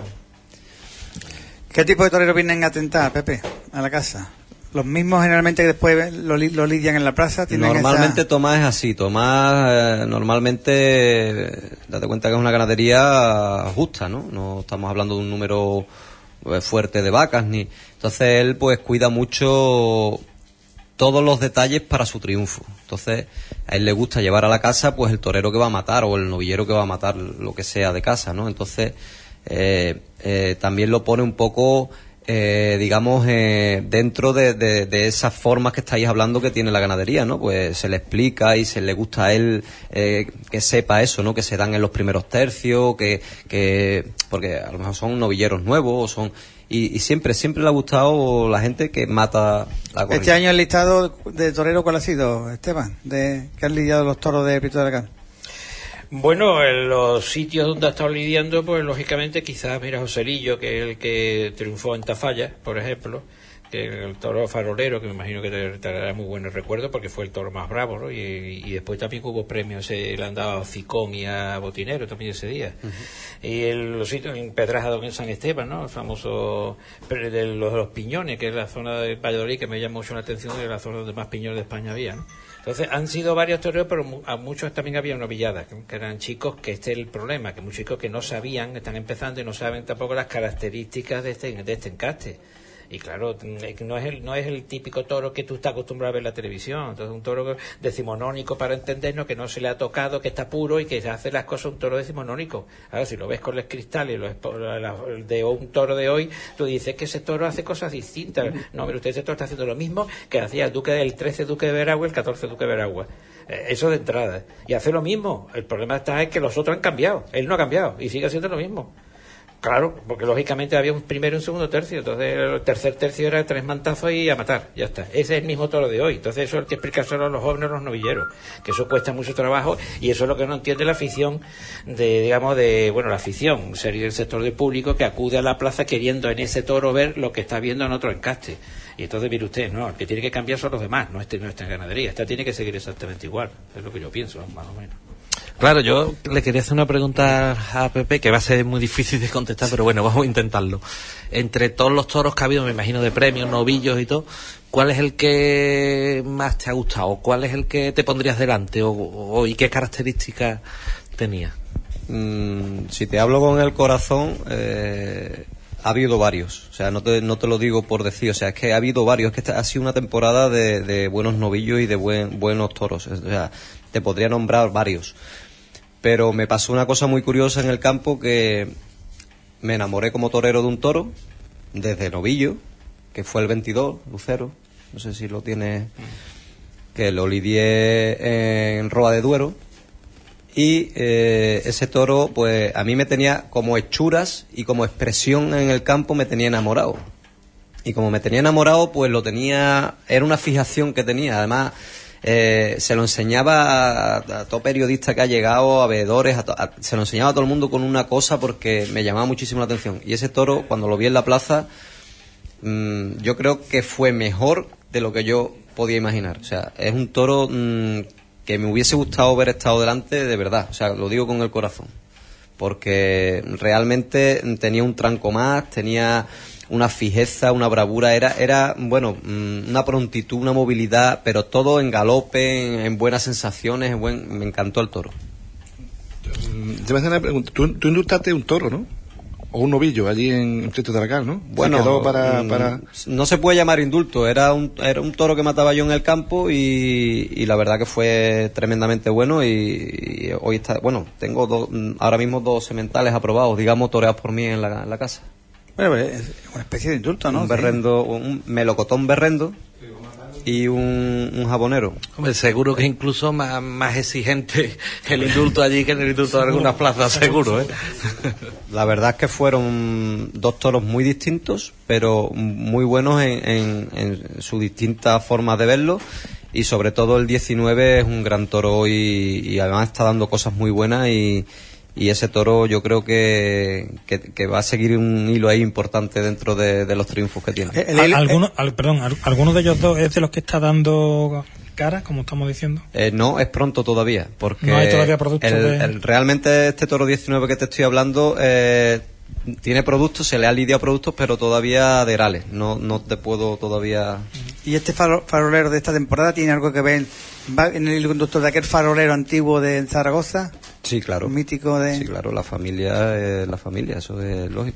Speaker 1: ¿Qué tipo de toreros vienen a atentar, Pepe, a la casa? ¿Los mismos generalmente que después lo, lo lidian en la plaza?
Speaker 3: Normalmente
Speaker 1: esa...
Speaker 3: Tomás es así. Tomás eh, normalmente, eh, date cuenta que es una ganadería justa, ¿no? No estamos hablando de un número eh, fuerte de vacas, ni... Entonces él pues cuida mucho todos los detalles para su triunfo. Entonces a él le gusta llevar a la casa pues el torero que va a matar o el novillero que va a matar, lo que sea de casa, ¿no? Entonces eh, eh, también lo pone un poco... Eh, digamos, eh, dentro de, de, de esas formas que estáis hablando que tiene la ganadería, ¿no? Pues se le explica y se le gusta a él eh, que sepa eso, ¿no? Que se dan en los primeros tercios, que, que porque a lo mejor son novilleros nuevos, o son y, y siempre, siempre le ha gustado la gente que mata la corrida.
Speaker 1: Este año el listado de torero, ¿cuál ha sido, Esteban? De que han lidiado los toros de Prieto de Vaca.
Speaker 4: Bueno, en los sitios donde ha estado lidiando, pues lógicamente quizás, mira, Joselillo, que es el que triunfó en Tafalla, por ejemplo, que el toro farolero, que me imagino que te dará muy buenos recuerdos porque fue el toro más bravo, ¿no? Y, y después también hubo premios, se le han dado a Ficón y a Botinero también ese día. Uh-huh. Y el, los sitios en Pedraja, en San Esteban, ¿no? El famoso de los, de los piñones, que es la zona de Valladolid que me llama mucho la atención, de la zona donde más piñones de España había, ¿no? Entonces han sido varios toreros, pero a muchos también había novilladas, que eran chicos, que este es el problema, que muchos chicos que no sabían, están empezando y no saben tampoco las características de este, de este encaste. Y claro, no es el no es el típico toro que tú estás acostumbrado a ver en la televisión. Entonces un toro decimonónico, para entendernos, que no se le ha tocado, que está puro y que hace las cosas un toro decimonónico. Ahora, si lo ves con los cristales de un toro de hoy, tú dices que ese toro hace cosas distintas. No, pero usted, ese toro está haciendo lo mismo que hacía el duque el trece duque de Veragua y el catorce duque de Veragua. Eh, eso de entrada. Y hace lo mismo. El problema está es que los otros han cambiado. Él no ha cambiado y sigue haciendo lo mismo. Claro, porque lógicamente había un primero y un segundo tercio, entonces el tercer tercio era tres mantazos y a matar, ya está. Ese es el mismo toro de hoy, entonces eso hay que explicárselo a los jóvenes, a los novilleros, que eso cuesta mucho trabajo y eso es lo que no entiende la afición de, digamos, de, bueno, la afición, sería el sector del público que acude a la plaza queriendo en ese toro ver lo que está viendo en otro encaste. Y entonces mire usted, no, el que tiene que cambiar son los demás, no este, no esta ganadería, esta tiene que seguir exactamente igual, es lo que yo pienso, más o menos.
Speaker 5: Claro, yo le quería hacer una pregunta a Pepe que va a ser muy difícil de contestar, pero bueno, vamos a intentarlo. Entre todos los toros que ha habido, me imagino, de premios, novillos y todo, ¿cuál es el que más te ha gustado? ¿Cuál es el que te pondrías delante? ¿O, o y qué características tenía?
Speaker 3: Mm, si te hablo con el corazón, eh, ha habido varios, o sea, no te, no te lo digo por decir, o sea, es que ha habido varios, es que esta ha sido una temporada de, de buenos novillos y de buen, buenos toros, o sea, te podría nombrar varios. Pero me pasó una cosa muy curiosa en el campo, que me enamoré como torero de un toro, desde novillo, que fue el veintidós, Lucero, no sé si lo tiene, que lo lidié en Roa de Duero. Y eh, ese toro, pues a mí me tenía como hechuras y como expresión en el campo, me tenía enamorado. Y como me tenía enamorado, pues lo tenía, era una fijación que tenía. Además, eh, se lo enseñaba a, a todo periodista que ha llegado, a veedores, a to, a, se lo enseñaba a todo el mundo con una cosa porque me llamaba muchísimo la atención. Y ese toro, cuando lo vi en la plaza, mmm, yo creo que fue mejor de lo que yo podía imaginar. O sea, es un toro mmm, que me hubiese gustado haber estado delante de verdad, o sea, lo digo con el corazón, porque realmente tenía un tranco más, tenía una fijeza, una bravura, era, era bueno, una prontitud, una movilidad, pero todo en galope, en, en buenas sensaciones, en buen, me encantó el toro.
Speaker 7: Te voy a hacer una pregunta, tú, tú indultaste un toro, ¿no? O un novillo allí en Frito de la Cal, ¿no?
Speaker 3: Bueno,
Speaker 7: se quedó para, para...
Speaker 3: no se puede llamar indulto, era un, era un toro que mataba yo en el campo y, y la verdad que fue tremendamente bueno y, y hoy está, bueno, tengo do, ahora mismo dos sementales aprobados, digamos, toreados por mí en la, en la casa.
Speaker 1: Bueno, es una especie de indulto, ¿no?
Speaker 3: Un berrendo, un melocotón berrendo y un, un jabonero.
Speaker 5: Hombre, seguro que incluso más, más exigente el indulto allí que en el indulto de algunas plazas, seguro, ¿eh?
Speaker 3: La verdad es que fueron dos toros muy distintos, pero muy buenos en, en, en sus distintas formas de verlo, y sobre todo el diecinueve es un gran toro y, y además está dando cosas muy buenas y, y ese toro yo creo que, que, que va a seguir un hilo ahí importante dentro de, de los triunfos que tiene.
Speaker 2: El, el, ¿Alguno, al, perdón, ¿alguno de ellos dos es de los que está dando cara, como estamos diciendo?
Speaker 3: Eh, no, es pronto todavía, porque
Speaker 2: no hay todavía productos
Speaker 3: el,
Speaker 2: de...
Speaker 3: el, realmente este toro diecinueve que te estoy hablando eh, tiene productos, se le ha lidiado productos, pero todavía de herales, no, no te puedo todavía...
Speaker 1: ¿Y este faro, farolero de esta temporada tiene algo que ver va en el conductor de aquel farolero antiguo de Zaragoza?
Speaker 3: Sí, claro.
Speaker 1: Mítico de...
Speaker 3: Sí, claro, la familia es la familia, eso es lógico.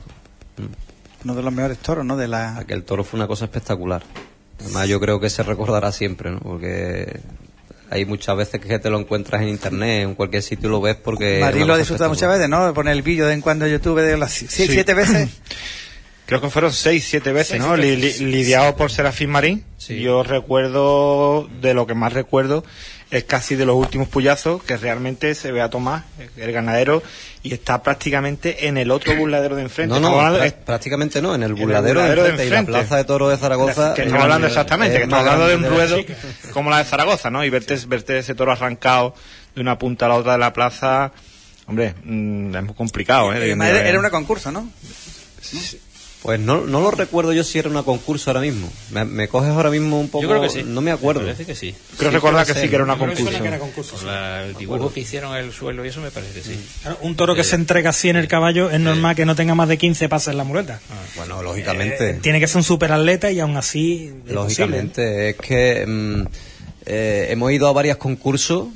Speaker 3: Mm.
Speaker 1: Uno de los mejores toros, ¿no? De la...
Speaker 3: Aquel toro fue una cosa espectacular. Además, yo creo que se recordará siempre, ¿no? Porque hay muchas veces que te lo encuentras en internet, en cualquier sitio lo ves porque...
Speaker 1: Marín lo ha disfrutado muchas veces, ¿no? Poner el vídeo de en cuando yo tuve de las sí,
Speaker 6: sí.
Speaker 1: siete veces.
Speaker 6: Creo que fueron seis, siete veces, seis, ¿no? Li, li, lidiado por Serafín Marín.
Speaker 3: Sí.
Speaker 6: Yo recuerdo, de lo que más recuerdo, es casi de los últimos puyazos, que realmente se ve a Tomás, el ganadero, y está prácticamente en el otro burladero de enfrente.
Speaker 3: No, no,
Speaker 6: hablando,
Speaker 3: pr-
Speaker 6: es,
Speaker 3: prácticamente no, en el burladero,
Speaker 6: el burladero
Speaker 3: de enfrente,
Speaker 6: de
Speaker 3: y la
Speaker 6: enfrente.
Speaker 3: plaza de toros de Zaragoza.
Speaker 6: Que estamos hablando exactamente,
Speaker 3: es
Speaker 6: que estamos
Speaker 3: más
Speaker 6: hablando de un
Speaker 3: grande
Speaker 6: ruedo como la de Zaragoza, ¿no? Y verte, verte ese toro arrancado de una punta a la otra de la plaza, hombre, mmm, es muy complicado, ¿eh?
Speaker 1: Era, era una concurso, ¿no?
Speaker 3: Sí. Pues no, no lo recuerdo yo si era una concurso ahora mismo. Me, me coges ahora mismo un poco...
Speaker 4: Yo creo que sí.
Speaker 3: No me acuerdo.
Speaker 4: Me parece que sí.
Speaker 6: Creo
Speaker 3: sí,
Speaker 6: recordar que
Speaker 3: ser.
Speaker 6: sí, que era una
Speaker 2: Creo que
Speaker 6: concurso.
Speaker 2: que era concurso,
Speaker 4: Por la, el dibujo que hicieron el suelo y eso me parece que sí.
Speaker 2: Claro, un toro que
Speaker 4: eh,
Speaker 2: se entrega así en el caballo es normal
Speaker 3: eh,
Speaker 2: que no tenga más de quince pases en la muleta.
Speaker 3: Ah, bueno, lógicamente.
Speaker 2: Eh, tiene que ser un superatleta y aún así... Es
Speaker 3: lógicamente.
Speaker 2: posible.
Speaker 3: Es que mm, eh, hemos ido a varios concursos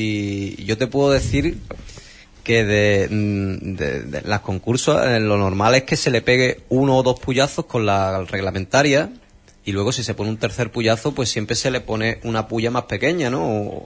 Speaker 3: y yo te puedo decir que de, de, de las concursos eh, lo normal es que se le pegue uno o dos puyazos con la reglamentaria y luego si se pone un tercer puyazo pues siempre se le pone una puya más pequeña, ¿no? O,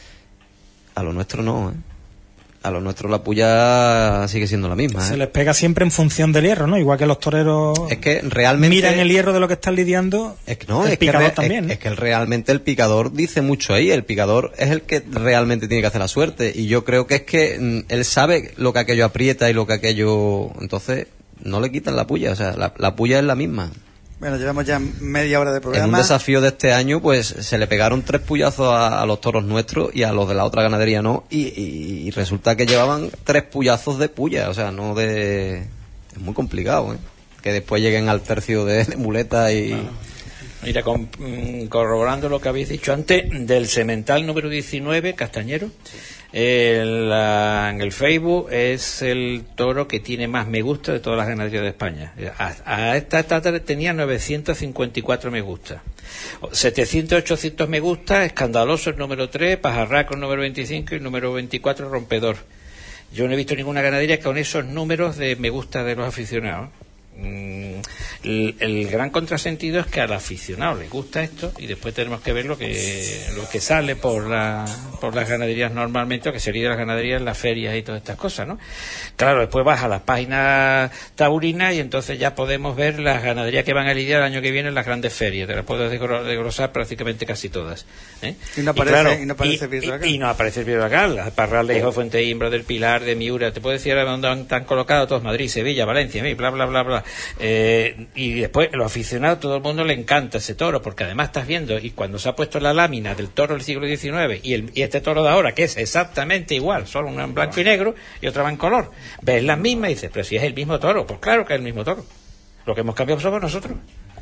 Speaker 3: a lo nuestro no, ¿eh? A lo nuestro la puya sigue siendo la misma, ¿eh?
Speaker 2: Se les pega siempre en función del hierro, ¿no? Igual que los toreros
Speaker 3: es que realmente
Speaker 2: miran el hierro de lo que están lidiando.
Speaker 3: es que no,
Speaker 2: el
Speaker 3: es que,
Speaker 2: picador
Speaker 3: re,
Speaker 2: también,
Speaker 3: es,
Speaker 2: ¿no?
Speaker 3: es que el, realmente el picador dice mucho ahí. El picador es el que realmente tiene que hacer la suerte y yo creo que es que mm, él sabe lo que aquello aprieta y lo que aquello, entonces no le quitan la puya, o sea, la, la puya es la misma.
Speaker 1: Bueno, llevamos ya media hora de
Speaker 3: En un
Speaker 1: programa.
Speaker 3: desafío de este año, pues se le pegaron tres puyazos a, a los toros nuestros y a los de la otra ganadería no, y, y, y resulta que llevaban tres puyazos de puya, o sea, no de... Es muy complicado, ¿eh? Que después lleguen al tercio de, de muleta y...
Speaker 4: Bueno, mira, con, mm, corroborando lo que habéis dicho antes, del semental número diecinueve, Castañero, el, la, en el Facebook es el toro que tiene más me gusta de todas las ganaderías de España. A, a esta etapa tenía novecientos cincuenta y cuatro me gusta. setecientos, ochocientos me gusta, Escandaloso el número tres, Pajarraco el número veinticinco y el número veinticuatro Rompedor. Yo no he visto ninguna ganadería con esos números de me gusta de los aficionados. el, el gran contrasentido es que al aficionado le gusta esto y después tenemos que ver lo que lo que sale por la por las ganaderías normalmente, o que sería las ganaderías en las ferias y todas estas cosas, ¿no? Claro, después vas a las páginas taurinas y entonces ya podemos ver las ganaderías que van a lidiar el año que viene en las grandes ferias. Te las puedo desglosar prácticamente casi todas, ¿eh?
Speaker 1: Y no aparece,
Speaker 4: y, claro,
Speaker 1: y no aparece el Prieto de la Cal.
Speaker 4: Y, y no aparece el Prieto de la Cal. Las Parral de Hijo, Fuente Imbro, del Pilar, de Miura. Te puedo decir ahora dónde están colocados todos: Madrid, Sevilla, Valencia, bla, bla, bla, bla. Eh, y después, los aficionados, todo el mundo le encanta ese toro, porque además estás viendo, y cuando se ha puesto la lámina del toro del siglo diecinueve y, el, y este toro de ahora, que es exactamente igual, solo una en blanco y negro y otra va en color, ves las mismas y dices, pero si es el mismo toro, pues claro que es el mismo toro. Lo que hemos cambiado somos nosotros.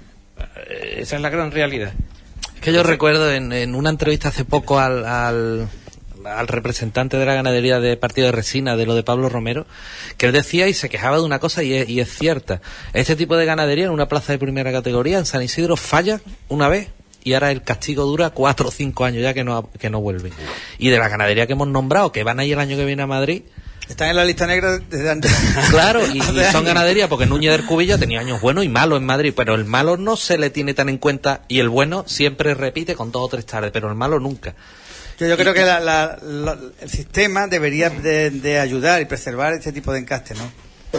Speaker 4: Esa es la gran realidad.
Speaker 5: Es que yo recuerdo en, en una entrevista hace poco al, al, al representante de la ganadería de Partido de Resina, de lo de Pablo Romero, que él decía y se quejaba de una cosa, y es, y es cierta. Este tipo de ganadería en una plaza de primera categoría en San Isidro falla una vez y ahora el castigo dura cuatro o cinco años ya que no, que no vuelve. Y de la ganadería que hemos nombrado, que van a ir el año que viene a Madrid,
Speaker 1: están en la lista negra desde antes.
Speaker 5: Claro, y, y son ganaderías, porque Núñez del Cubilla tenía años buenos y malos en Madrid, pero el malo no se le tiene tan en cuenta, y el bueno siempre repite con dos o tres tardes, pero el malo nunca.
Speaker 1: Yo, yo creo que la, la, la, el sistema debería de, de ayudar y preservar este tipo de encastes, ¿no?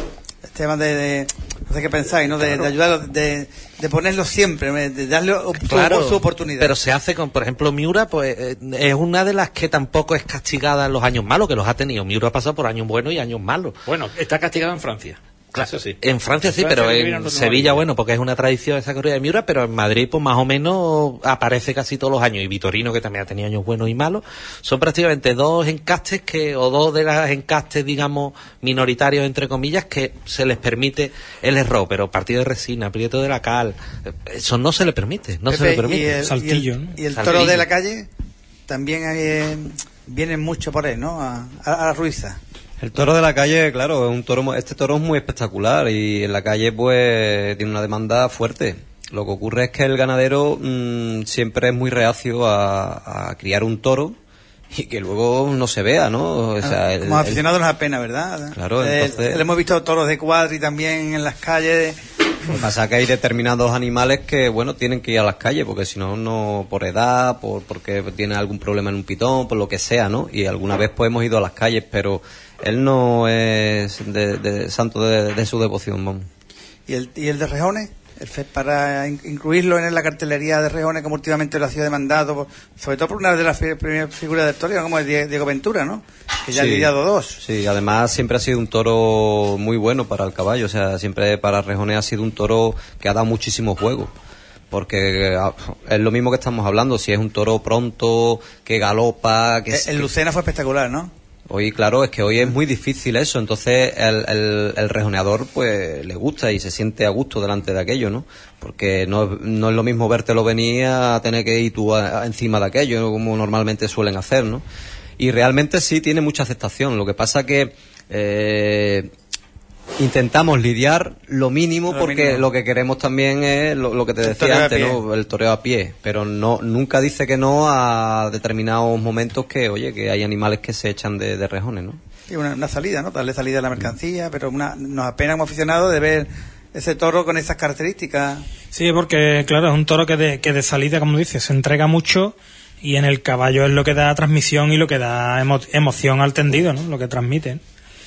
Speaker 1: El tema de, de no sé qué pensáis, ¿no? De, de ayudarlo, de, de ponerlo siempre, de darle
Speaker 5: claro,
Speaker 1: su, su oportunidad.
Speaker 5: Pero se hace con, por ejemplo, Miura, pues eh, es una de las que tampoco es castigada en los años malos, que los ha tenido. Miura ha pasado por años buenos y años malos.
Speaker 4: Bueno, está castigado en Francia. Claro, eso sí.
Speaker 5: En Francia sí, en Francia, pero en Sevilla, bueno, porque es una tradición esa corrida de Miura, pero en Madrid, pues más o menos aparece casi todos los años. Y Vitorino, que también ha tenido años buenos y malos, son prácticamente dos encastes que, o dos de las encastes, digamos, minoritarios, entre comillas, que se les permite el error. Pero Partido de Resina, Prieto de la Cal, eso no se le permite, no
Speaker 1: Pepe,
Speaker 5: se le permite.
Speaker 1: Y el,
Speaker 2: Saltillo,
Speaker 1: y el,
Speaker 2: ¿no?
Speaker 1: y el
Speaker 5: Saltillo.
Speaker 1: toro de la calle también eh, vienen mucho por él, ¿no? A, a, a la Ruiza.
Speaker 3: El toro de la calle, claro, es un toro, este toro es muy espectacular y en la calle pues tiene una demanda fuerte. Lo que ocurre es que el ganadero mmm, siempre es muy reacio a, a criar un toro y que luego no se vea, ¿no? O sea,
Speaker 1: Como
Speaker 3: el,
Speaker 1: aficionado nos da pena, ¿verdad?
Speaker 3: Claro,
Speaker 1: eh,
Speaker 3: entonces...
Speaker 1: Le hemos visto toros de cuadri también en las calles.
Speaker 3: Lo que pasa es que hay determinados animales que, bueno, tienen que ir a las calles porque si no, no por edad, por porque tiene algún problema en un pitón, por lo que sea, ¿no? Y alguna vez pues hemos ido a las calles, pero él no es de, de santo de, de su devoción, vamos.
Speaker 1: ¿Y el, y el de Rejones? El F E D para incluirlo en la cartelería de Rejones, como últimamente lo ha sido demandado, por, sobre todo por una de las primeras figuras de la historia, como es Diego Ventura, ¿no? Que ya
Speaker 3: Sí,
Speaker 1: ha lidiado dos.
Speaker 3: Sí, además siempre ha sido un toro muy bueno para el caballo, o sea, siempre para Rejones ha sido un toro que ha dado muchísimo juego. Porque es lo mismo que estamos hablando, si es un toro pronto, que galopa... que
Speaker 1: El, el Lucena fue espectacular, ¿no?
Speaker 3: Hoy, claro, es que hoy es muy difícil eso, entonces el, el, el rejoneador pues le gusta y se siente a gusto delante de aquello, ¿no? Porque no, no es lo mismo vértelo venir a tener que ir tú a, a encima de aquello, como normalmente suelen hacer, ¿no? Y realmente sí tiene mucha aceptación, lo que pasa que eh, intentamos lidiar lo mínimo
Speaker 1: lo
Speaker 3: porque
Speaker 1: mínimo.
Speaker 3: Lo que queremos también es lo, lo que te decía antes, ¿no? El toreo a pie, pero no nunca dice que no a determinados momentos que, oye, que hay animales que se echan de, de rejones, ¿no?
Speaker 1: Y una, una salida, ¿no? Darle salida a la mercancía, pero una, nos apena como aficionados de ver ese toro con esas características.
Speaker 2: Sí, porque claro, es un toro que de, que de salida, como dices, se entrega mucho, y en el caballo es lo que da transmisión y lo que da emo, emoción al tendido, ¿no? Lo que transmite.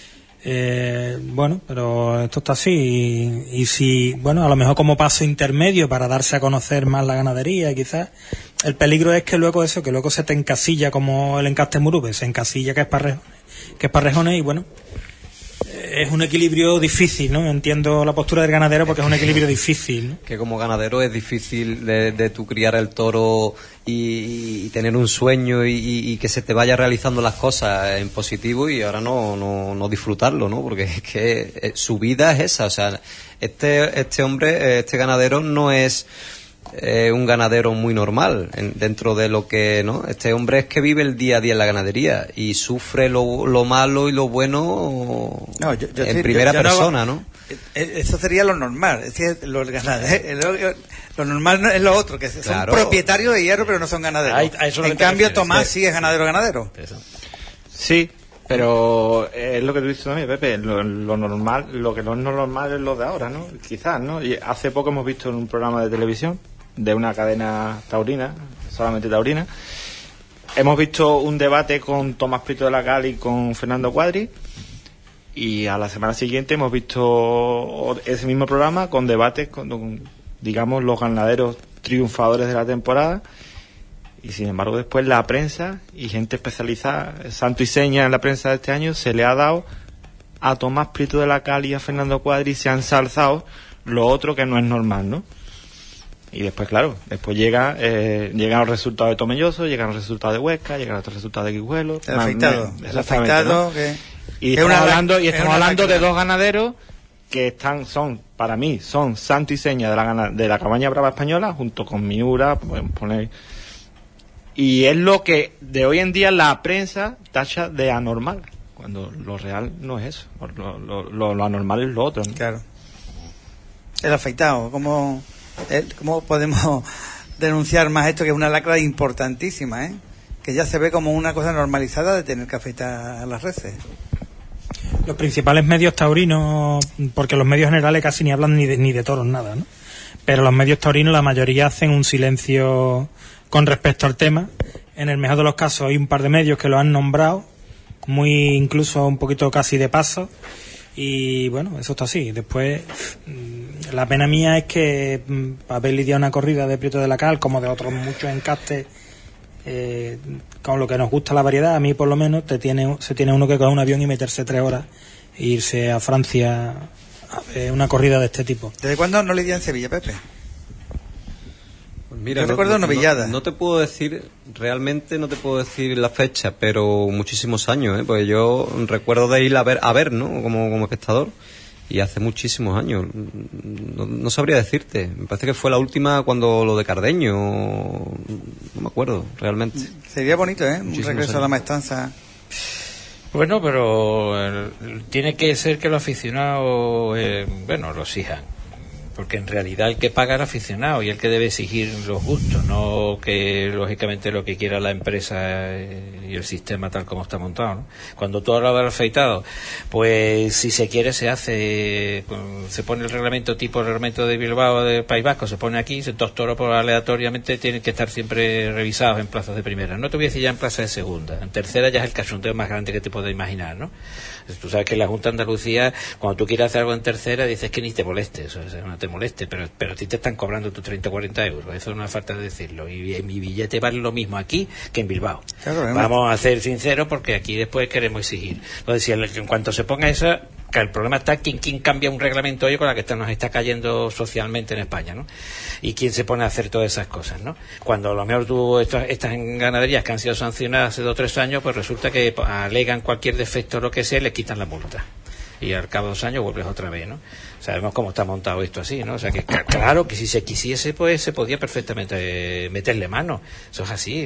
Speaker 2: Eh, bueno, pero esto está así y, y si, bueno, a lo mejor como paso intermedio para darse a conocer más la ganadería, quizás el peligro es que luego eso, que luego se te encasilla como el encaste Murube, se encasilla que es para rejones, que es para rejones y bueno, es un equilibrio difícil, ¿no? Entiendo la postura del ganadero porque es un equilibrio difícil, ¿no?
Speaker 3: Que como ganadero es difícil de, de tu criar el toro y, y tener un sueño y, y que se te vaya realizando las cosas en positivo y ahora no, no, no disfrutarlo, ¿no? Porque es que eh, su vida es esa, o sea, este, este hombre, este ganadero no es... Eh, un ganadero muy normal en, dentro de lo que, ¿no? Este hombre es que vive el día a día en la ganadería y sufre lo, lo malo y lo bueno
Speaker 1: no, yo, yo
Speaker 3: en
Speaker 1: sí,
Speaker 3: primera
Speaker 1: yo, yo
Speaker 3: persona,
Speaker 1: no,
Speaker 3: ¿no?
Speaker 1: Eso sería lo normal, es decir, los ganaderos, lo, lo normal es lo otro, que son
Speaker 3: Claro.
Speaker 1: propietarios de hierro pero no son ganaderos.
Speaker 4: A- a eso es lo
Speaker 1: en
Speaker 4: que te
Speaker 1: cambio
Speaker 4: refieres,
Speaker 1: Tomás
Speaker 4: sí.
Speaker 1: sí es ganadero ganadero.
Speaker 6: Sí, Pero eh, es lo que tú dices también, Pepe, lo, lo normal, lo que no es normal es lo de ahora, ¿no? Quizás, ¿no? Y hace poco hemos visto en un programa de televisión de una cadena taurina, solamente taurina, hemos visto un debate con Tomás Prieto de la Cal y con Fernando Cuadri, y a la semana siguiente hemos visto ese mismo programa con debates con, con digamos, los ganaderos triunfadores de la temporada. Y sin embargo después la prensa y gente especializada, santo y seña en la prensa de este año, se le ha dado a Tomás Prieto de la Cal y a Fernando Cuadri, se han ensalzado lo otro que no es normal, ¿no? Y después, claro, después llega, eh, llegan los resultados de Tomelloso, llegan los resultados de Huesca, llegan los resultados de Guijuelo.
Speaker 1: El afectado, el afectado, ¿no? que
Speaker 6: y estamos hablando, y estamos hablando de dos ganaderos que están, son, para mí, son santo y seña de la, de la cabaña brava española, junto con Miura, podemos poner. Y es lo que de hoy en día la prensa tacha de anormal, cuando lo real no es eso, lo, lo, lo, lo anormal es lo otro, ¿no?
Speaker 1: Claro. El afectado, ¿cómo, eh, cómo podemos denunciar más esto, que es una lacra importantísima, ¿eh? Que ya se ve como una cosa normalizada de tener que afeitar a las reses.
Speaker 2: Los principales medios taurinos, porque los medios generales casi ni hablan ni de, ni de toros, nada, ¿no? Pero los medios taurinos, la mayoría hacen un silencio con respecto al tema. En el mejor de los casos hay un par de medios que lo han nombrado, muy incluso un poquito casi de paso, y bueno, eso está así. Después, la pena mía es que para haber lidiado una corrida de Prieto de la Cal, como de otros muchos encastes, eh, con lo que nos gusta la variedad, a mí por lo menos te tiene, se tiene uno que coger un avión y meterse tres horas e irse a Francia a ver una corrida de este tipo.
Speaker 1: ¿Desde cuándo no lidia en Sevilla, Pepe?
Speaker 3: Mira,
Speaker 1: yo
Speaker 3: no,
Speaker 1: recuerdo
Speaker 3: no,
Speaker 1: novillada.
Speaker 3: No, no te puedo decir, realmente no te puedo decir la fecha, pero muchísimos años, ¿eh? Porque yo recuerdo de ir a ver, a ver, ¿no? Como, como espectador, y hace muchísimos años. No, no sabría decirte. Me parece que fue la última cuando lo de Cardeño, no me acuerdo, realmente.
Speaker 1: Sería bonito, ¿eh?
Speaker 3: Muchísimos
Speaker 1: Un regreso
Speaker 3: años.
Speaker 1: a la maestranza.
Speaker 4: Bueno, pero eh, tiene que ser que los aficionados, eh, bueno, lo exijan. Porque en realidad el que paga es el aficionado y el que debe exigir los gustos, no que lógicamente lo que quiera la empresa y el sistema tal como está montado, ¿no? Cuando tú hablas del afeitado, pues si se quiere se hace, se pone el reglamento tipo el reglamento de Bilbao del País Vasco, se pone aquí, dos toros por aleatoriamente tienen que estar siempre revisados en plazas de primera. No te voy a decir ya en plazas de segunda, en tercera ya es el cachondeo más grande que te puedes imaginar, ¿no? Tú sabes que la Junta de Andalucía, cuando tú quieres hacer algo en tercera, dices que ni te molestes, o sea, no te moleste, pero, pero a ti te están cobrando tus treinta o cuarenta euros, eso no hace falta decirlo, y, y mi billete vale lo mismo aquí que en Bilbao. Claro, vamos a ser sinceros porque aquí después queremos exigir. Entonces, si el, en cuanto se ponga esa, que el problema está quién, quién cambia un reglamento hoy con la que está, nos está cayendo socialmente en España, ¿no? Y quién se pone a hacer todas esas cosas, ¿no? Cuando a lo mejor tú estas, estas ganaderías que han sido sancionadas hace dos o tres años, pues resulta que alegan cualquier defecto o lo que sea y les quitan la multa. Y al cabo de dos años vuelves otra vez, ¿no? Sabemos cómo está montado esto así, ¿no? O sea que claro que si se quisiese, pues se podía perfectamente meterle mano. Eso es así,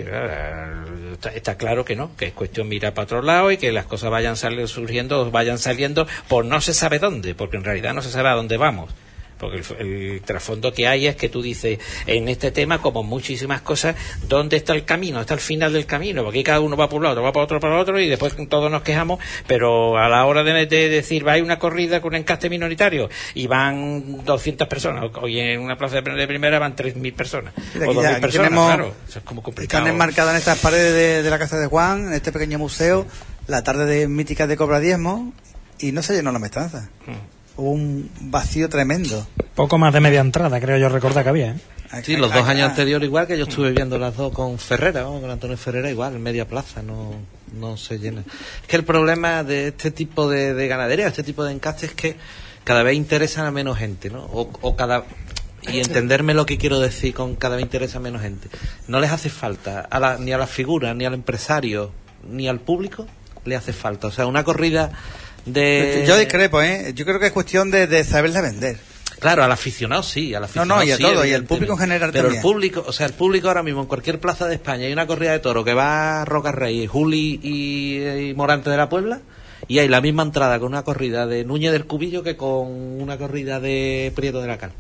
Speaker 4: está, está claro que no, que es cuestión mirar para otro lado y que las cosas vayan saliendo, surgiendo, vayan saliendo por no se sabe dónde, porque en realidad no se sabe a dónde vamos. Porque el, el trasfondo que hay es que tú dices, en este tema, como muchísimas cosas, ¿dónde está el camino? Está el final del camino, porque cada uno va por un lado, otro va para otro, para otro, y después todos nos quejamos, pero a la hora de, de decir, va a una corrida con un encaste minoritario, y van doscientas personas, hoy en una plaza de primera van tres mil personas,
Speaker 1: Mira,
Speaker 4: o dos mil personas,
Speaker 1: tenemos,
Speaker 4: claro, eso es como complicado.
Speaker 1: Están enmarcadas en estas paredes de, de la casa de Juan, en este pequeño museo, la tarde de míticas de Cobra Diezmo, y no se llenó la maestranza. Hmm. Hubo un vacío tremendo.
Speaker 2: Poco más de media entrada, creo yo recordar que había, ¿eh?
Speaker 5: Sí, los dos años anteriores igual, que yo estuve viendo las dos con Ferrera, ¿no? Con Antonio Ferrera igual, en media plaza, no, no se llena. Es que el problema de este tipo de, de ganadería, este tipo de encastes, es que cada vez interesan a menos gente, ¿no? O, o cada... Y entenderme lo que quiero decir con cada vez interesa a menos gente. No les hace falta, a la, ni a las figuras, ni al empresario, ni al público, le hace falta. O sea, una corrida... De...
Speaker 1: Yo discrepo, ¿eh? Yo creo que es cuestión de, de saberla vender.
Speaker 5: Claro, al aficionado sí, al aficionado
Speaker 1: no, no, y a
Speaker 5: sí,
Speaker 1: todo, y al público en general
Speaker 5: pero
Speaker 1: también.
Speaker 5: el público, o sea, el público ahora mismo en cualquier plaza de España hay una corrida de toro que va a Roca Rey, Juli y, y Morante de la Puebla, y hay la misma entrada con una corrida de Núñez del Cubillo que con una corrida de Prieto de la Cal.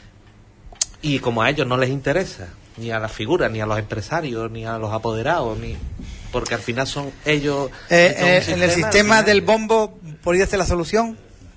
Speaker 5: Y como a ellos no les interesa, ni a las figuras, ni a los empresarios, ni a los apoderados, ni... porque al final son ellos...
Speaker 1: Eh,
Speaker 5: son un
Speaker 1: eh, en el
Speaker 5: sistema,
Speaker 1: sistema
Speaker 5: al final-
Speaker 1: del bombo, ¿podría ser la solución?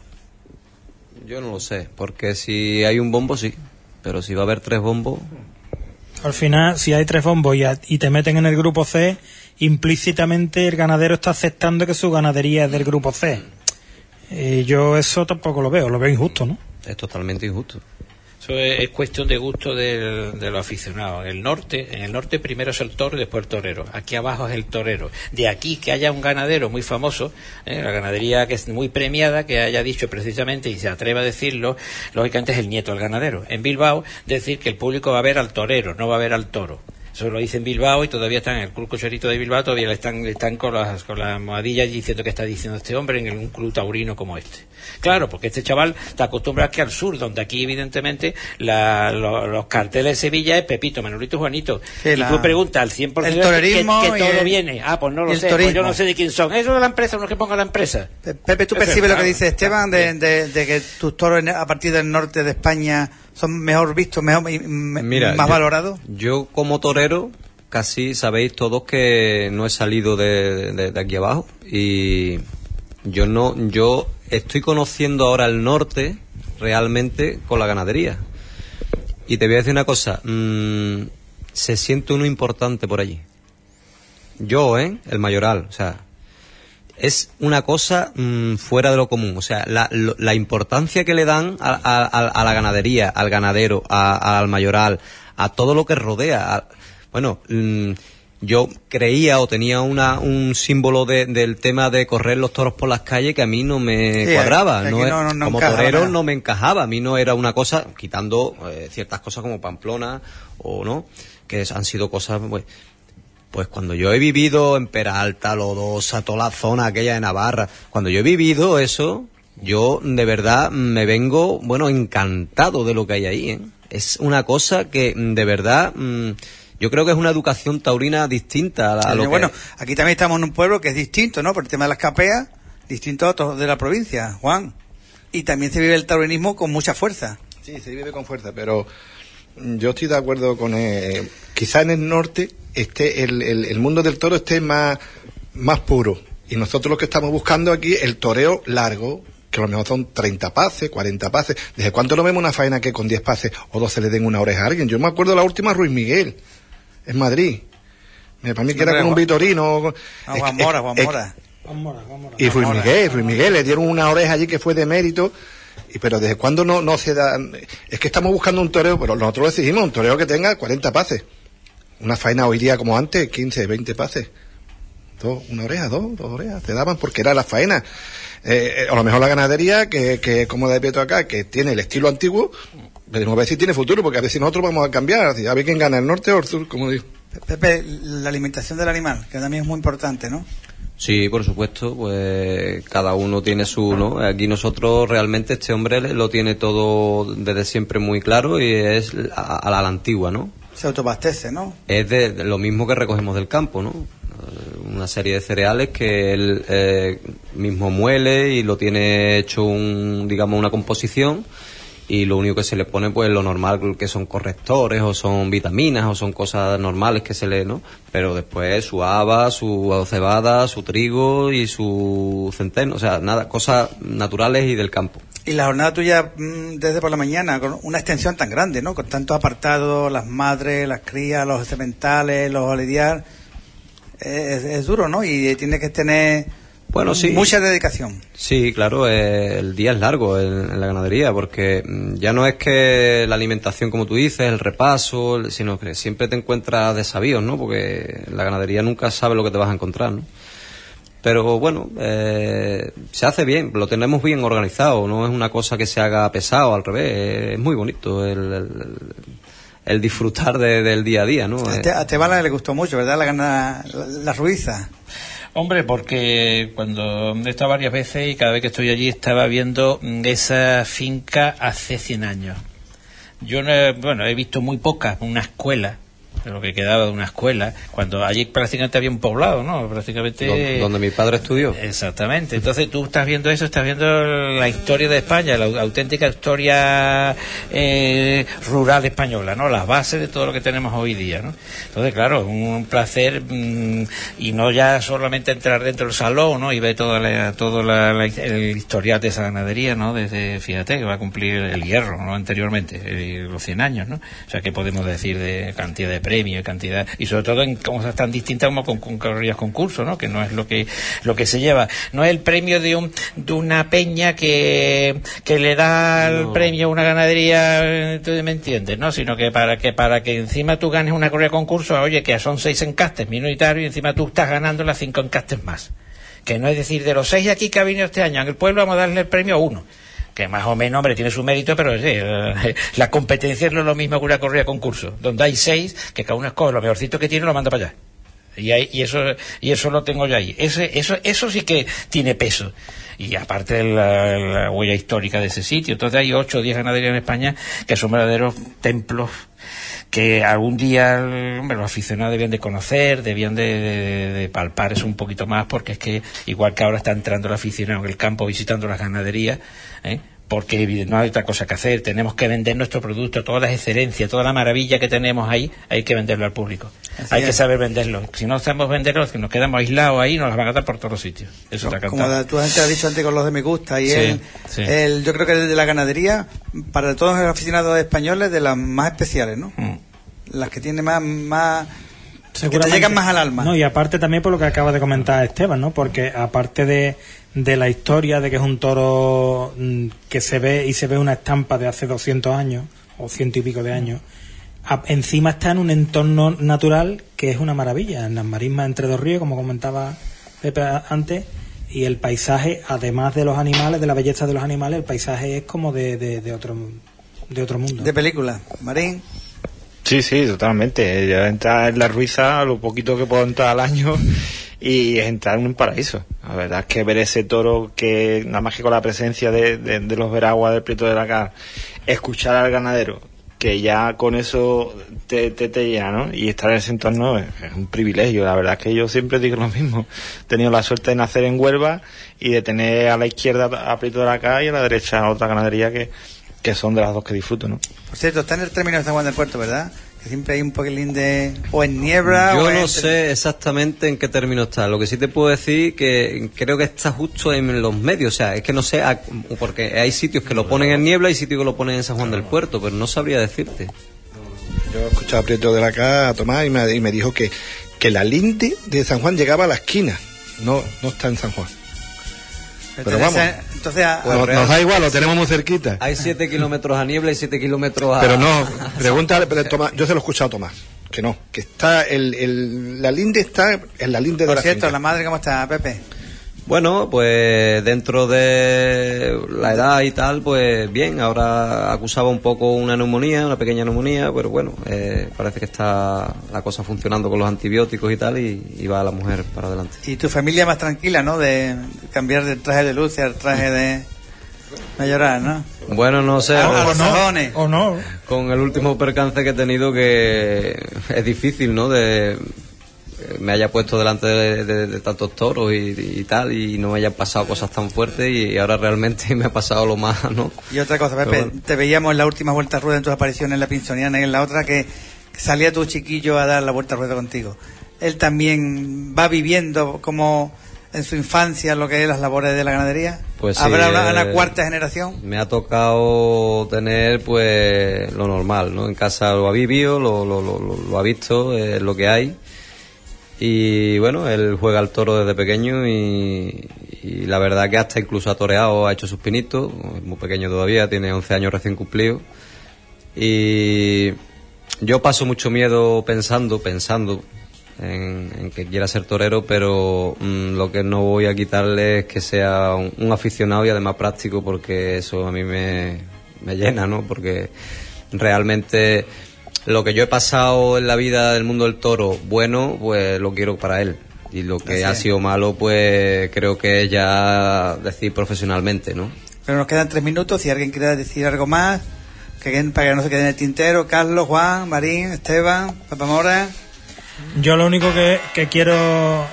Speaker 3: Yo no lo sé, porque si hay un bombo sí, pero si va a haber tres bombos...
Speaker 2: Al final, si hay tres bombos y, a- y te meten en el grupo C, implícitamente el ganadero está aceptando que su ganadería es del grupo C. Eh, yo eso tampoco lo veo, lo veo injusto, ¿no?
Speaker 3: Es totalmente injusto.
Speaker 4: Eso es, es cuestión de gusto del, de los aficionados. En el norte, en el norte primero es el toro y después el torero. Aquí abajo es el torero. De aquí que haya un ganadero muy famoso, ¿eh? La ganadería que es muy premiada, que haya dicho precisamente y se atreva a decirlo, lógicamente es el nieto del ganadero. En Bilbao, decir que el público va a ver al torero, no va a ver al toro. Eso lo dice en Bilbao y todavía están en el club cocherito de Bilbao, todavía le están, le están con las con las almohadillas diciendo que está diciendo este hombre en un club taurino como este. Claro, porque este chaval está acostumbrado aquí al sur, donde aquí evidentemente la, lo, los carteles de Sevilla es Pepito, Manolito, Juanito.
Speaker 1: Sí,
Speaker 4: y
Speaker 1: la-
Speaker 4: tú preguntas al cien por ciento
Speaker 1: el torerismo
Speaker 4: que, que todo
Speaker 1: y el-
Speaker 4: viene. Ah, pues no lo
Speaker 1: y el
Speaker 4: sé, pues yo
Speaker 1: turismo.
Speaker 4: no sé de quién son. Eso de la empresa, uno que ponga la empresa.
Speaker 1: Pe- Pepe, ¿tú
Speaker 4: Eso es
Speaker 1: percibes lo que
Speaker 4: claro.
Speaker 1: dice Esteban de, de- de que tus toros en- a partir del norte de España son mejor vistos, mejor, y- m-
Speaker 3: Mira,
Speaker 1: más
Speaker 3: yo-
Speaker 1: valorados?
Speaker 3: Yo como torero, casi sabéis todos que no he salido de, de- de aquí abajo y yo no, yo estoy conociendo ahora el norte realmente con la ganadería. Y te voy a decir una cosa, mmm, se siente uno importante por allí. Yo, ¿eh? El mayoral, o sea, es una cosa mmm, fuera de lo común. O sea, la, lo- la importancia que le dan a, a- a- a la ganadería, al ganadero, a- al mayoral, a todo lo que rodea. a- bueno, mmm, yo creía o tenía una, un símbolo de- del tema de correr los toros por las calles que a mí no me
Speaker 1: Sí,
Speaker 3: cuadraba.
Speaker 1: que aquí
Speaker 3: No es-
Speaker 1: no- no- no
Speaker 3: como
Speaker 1: encajaba
Speaker 3: torero
Speaker 1: nada.
Speaker 3: no me encajaba. A mí no era una cosa, quitando eh, ciertas cosas como Pamplona o no, que es- han sido cosas... Pues, Pues cuando yo he vivido en Peralta, Lodosa, toda la zona aquella de Navarra, cuando yo he vivido eso, yo de verdad me vengo, bueno, encantado de lo que hay ahí, ¿eh? Es una cosa que de verdad, mm, yo creo que es una educación taurina distinta a, la- a lo
Speaker 1: Eh,
Speaker 3: que...
Speaker 1: bueno, aquí también estamos en un pueblo que es distinto, ¿no? Por el tema de las capeas, distinto a otros de la provincia, Juan. Y también se vive el taurinismo con mucha fuerza.
Speaker 7: Sí, se vive con fuerza, pero yo estoy de acuerdo con... Eh, quizá en el norte esté el, el, el mundo del toro esté más, más puro. Y nosotros lo que estamos buscando aquí, el toreo largo, que a lo mejor son treinta pases, cuarenta pases. ¿Desde cuánto no vemos una faena que con diez pases o dos se le den una oreja a alguien? Yo me acuerdo de la última Ruiz Miguel, en Madrid. Me para mí que era con un Vitorino.
Speaker 1: Ah,
Speaker 7: Es-
Speaker 1: Juan
Speaker 7: es-
Speaker 1: Mora, Juan
Speaker 7: es-
Speaker 1: Mora.
Speaker 2: Juan Mora, Juan Mora.
Speaker 7: y Ruiz
Speaker 1: Mora.
Speaker 7: Miguel, Ruiz Miguel, le dieron una oreja allí que fue de mérito. Y pero desde cuándo no, no se da... Es que estamos buscando un toreo, pero nosotros lo exigimos, un toreo que tenga cuarenta pases. Una faena hoy día como antes, quince, veinte pases. Dos, una oreja, dos, dos orejas, te daban porque era la faena. Eh, eh, a lo mejor la ganadería, que, que como de Pieto acá, que tiene el estilo antiguo, veremos a ver si tiene futuro, porque a ver si nosotros vamos a cambiar, a ver quién gana, el norte o el sur, como digo.
Speaker 1: Pepe, la alimentación del animal, que también es muy importante, ¿no?
Speaker 3: Sí, por supuesto, pues cada uno tiene su, ¿no? Aquí nosotros realmente este hombre lo tiene todo desde siempre muy claro y es a, a la antigua, ¿no?
Speaker 1: Se autoabastece, ¿no?
Speaker 3: Es de, de lo mismo que recogemos del campo, ¿no? Eh, Una serie de cereales que él eh, mismo muele y lo tiene hecho un, digamos, una composición y lo único que se le pone pues lo normal que son correctores o son vitaminas o son cosas normales que se le, ¿no? Pero después su haba, su cebada, su trigo y su centeno, o sea, nada, cosas naturales y del campo.
Speaker 1: Y la jornada tuya mm, desde por la mañana, con una extensión tan grande, ¿no? Con tantos apartados, las madres, las crías, los sementales, los lidiar, es, es duro, ¿no? Y tienes que tener
Speaker 3: Bueno, sí.
Speaker 1: mucha dedicación.
Speaker 3: Sí, claro, eh, el día es largo en, en la ganadería porque mm, ya no es que la alimentación, como tú dices, el repaso, el- sino que siempre te encuentras desavíos, ¿no? Porque en la ganadería nunca sabes lo que te vas a encontrar, ¿no? Pero bueno, eh, se hace bien, lo tenemos bien organizado, no es una cosa que se haga pesado, al revés, es muy bonito el, el, el disfrutar de- del día a día, ¿no?
Speaker 1: A Este- a Esteban le gustó mucho, ¿verdad? La gana, la, la ruiza.
Speaker 4: Hombre, porque cuando he estado varias veces y cada vez que estoy allí estaba viendo mm, esa finca hace cien años. Yo no he, bueno, he visto muy pocas, una escuela, de lo que quedaba de una escuela, cuando allí prácticamente había un poblado, ¿no? Prácticamente...
Speaker 3: Donde, donde mi padre estudió.
Speaker 4: Exactamente. Entonces tú estás viendo eso, estás viendo la historia de España, la auténtica historia eh, rural española, ¿no? Las bases de todo lo que tenemos hoy día, ¿no? Entonces, claro, un placer, mmm, y no ya solamente entrar dentro del salón, ¿no? Y ver toda la, todo la, la, el historial de esa ganadería, ¿no? Desde, fíjate, que va a cumplir el hierro, ¿no? Anteriormente, eh, los cien años, ¿no? O sea, ¿qué podemos decir de cantidad de premios, cantidad, y sobre todo en cosas tan distintas como con, con corridas concursos, ¿no? Que no es lo que lo que se lleva, no es el premio de un de una peña que, que le da el
Speaker 3: no.
Speaker 4: premio a una ganadería, tú me entiendes, ¿no? Sino que para que para que encima tú ganes una corrida concurso, oye, que son seis encastes minoritarios y encima tú estás ganando las cinco encastes más, que no es decir, de los seis aquí que ha venido este año en el pueblo vamos a darle el premio a uno, que más o menos, hombre, tiene su mérito, pero sí, la competencia no es lo mismo que una corrida de concurso, donde hay seis, que cada uno escoge lo mejorcito que tiene y lo manda para allá. Y, hay, y eso y eso lo tengo yo ahí. Ese, eso, eso sí que tiene peso. Y aparte de la, la huella histórica de ese sitio. Entonces hay ocho o diez ganaderías en España que son verdaderos templos que algún día, hombre, los aficionados debían de conocer, debían de, de, de palpar eso un poquito más, porque es que igual que ahora está entrando el aficionado en el campo visitando las ganaderías, ¿eh? Porque no hay otra cosa que hacer, tenemos que vender nuestro producto, todas las excelencias, toda la maravilla que tenemos ahí, hay que venderlo al público. Así hay es. que saber venderlo. Si no sabemos venderlo, si nos quedamos aislados ahí, nos las van a dar por todos los sitios. Eso
Speaker 1: no,
Speaker 4: está
Speaker 1: como la, tú has dicho antes con los de Me Gusta, y
Speaker 4: sí,
Speaker 1: el,
Speaker 4: sí.
Speaker 1: El, yo creo que el de la ganadería, para todos los aficionados españoles, de las más especiales, ¿no? Mm. Las que tienen más... más que te llegan más al alma.
Speaker 2: No, y aparte también por lo que acaba de comentar Esteban, ¿no? Porque aparte de, de la historia de que es un toro mmm, que se ve y se ve una estampa de hace doscientos años o ciento y pico de años, a, encima está en un entorno natural que es una maravilla, en las marismas entre dos ríos, como comentaba Pepe antes, y el paisaje, además de los animales, de la belleza de los animales, el paisaje es como de, de, de otro de otro mundo.
Speaker 1: De película. Marín.
Speaker 6: Sí, sí, totalmente. Yo entrar en la Ruiza, lo poquito que puedo entrar al año, y es entrar en un paraíso. La verdad es que ver ese toro que, nada más que con la presencia de, de, de los veraguas del Prieto de la Cal, escuchar al ganadero, que ya con eso te, te, te llena, ¿no? Y estar en ese entorno es, es un privilegio. La verdad es que yo siempre digo lo mismo. He tenido la suerte de nacer en Huelva y de tener a la izquierda a Prieto de la Cal y a la derecha a otra ganadería que que son de las dos que disfruto, ¿no?
Speaker 1: Por cierto, está en el término de San Juan del Puerto, ¿verdad? Que siempre hay un poquilín de... o en niebla...
Speaker 3: Yo
Speaker 1: o
Speaker 3: no
Speaker 1: en...
Speaker 3: sé exactamente en qué término está. Lo que sí te puedo decir que creo que está justo en los medios. O sea, es que no sé, porque hay sitios que lo ponen en niebla y sitios que lo ponen en San Juan del Puerto, pero no sabría decirte.
Speaker 7: Yo he escuchado a Prieto de la Cal, a Tomás, y me, y me dijo que, que la linde de San Juan llegaba a la esquina. No, no está en San Juan. Pero vamos,
Speaker 1: entonces a,
Speaker 7: pues nos, nos da igual, lo tenemos muy cerquita.
Speaker 3: Hay siete kilómetros a niebla y siete kilómetros a...
Speaker 7: Pero no, pregúntale, pero Tomás, yo se lo he escuchado a Tomás, que no, que está, el, el, la linde está en la linde de
Speaker 1: por
Speaker 7: la
Speaker 1: cierto,
Speaker 7: finca.
Speaker 1: la madre, ¿cómo está, Pepe?
Speaker 3: Bueno, pues dentro de la edad y tal, pues bien, ahora acusaba un poco una neumonía, una pequeña neumonía, pero bueno, eh, parece que está la cosa funcionando con los antibióticos y tal, y, y va la mujer para adelante.
Speaker 1: Y tu familia más tranquila, ¿no? De cambiar del traje de luz al traje de... no llorar, ¿no?
Speaker 3: Bueno, no sé.
Speaker 1: A,
Speaker 2: o,
Speaker 1: a los
Speaker 2: no,
Speaker 1: sajones.
Speaker 2: o no.
Speaker 3: Con el último percance que he tenido, que es difícil, ¿no? De me haya puesto delante de, de, de tantos toros y, y tal, y no me hayan pasado cosas tan fuertes, y ahora realmente me ha pasado lo más, ¿no?
Speaker 1: Y otra cosa, Pepe, bueno, te veíamos en la última vuelta rueda en tus apariciones en la Pinsoniana y en la otra que salía tu chiquillo a dar la vuelta rueda contigo. Él también va viviendo como en su infancia lo que es las labores de la ganadería.
Speaker 3: Pues sí,
Speaker 1: ¿habrá una,
Speaker 3: eh,
Speaker 1: una cuarta generación?
Speaker 3: Me ha tocado tener pues lo normal, ¿no? En casa lo ha vivido, lo, lo, lo, lo ha visto, es lo que hay. Y bueno, él juega al toro desde pequeño, y, y la verdad que hasta incluso ha toreado, ha hecho sus pinitos, es muy pequeño todavía, tiene once años recién cumplidos. Y yo paso mucho miedo pensando, pensando en, en que quiera ser torero, pero mmm, lo que no voy a quitarle es que sea un, un aficionado y además práctico, porque eso a mí me, me llena, ¿no? Porque realmente... lo que yo he pasado en la vida del mundo del toro, bueno, pues lo quiero para él. Y lo que ha sido malo, pues creo que es ya decir profesionalmente, ¿no?
Speaker 1: Pero nos quedan tres minutos. Si alguien quiere decir algo más, que, para que no se quede en el tintero. Carlos, Juan, Marín, Esteban, Papá Mora.
Speaker 2: Yo lo único que, que quiero...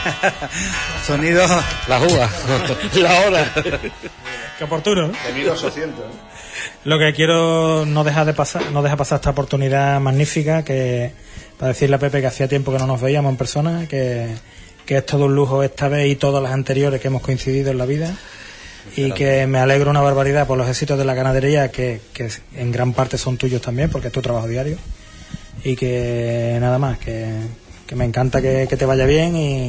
Speaker 1: Sonido.
Speaker 5: La juga. La hora.
Speaker 2: Qué oportuno, ¿no?
Speaker 7: De mil ochocientos.
Speaker 2: Lo que quiero no dejar de pasar, no dejar pasar esta oportunidad magnífica, que para decirle a Pepe que hacía tiempo que no nos veíamos en persona, que, que es todo un lujo esta vez y todas las anteriores que hemos coincidido en la vida, y que me alegro una barbaridad por los éxitos de la ganadería, que, que en gran parte son tuyos también, porque es tu trabajo diario, y que nada más, que, que me encanta que, que te vaya bien, y,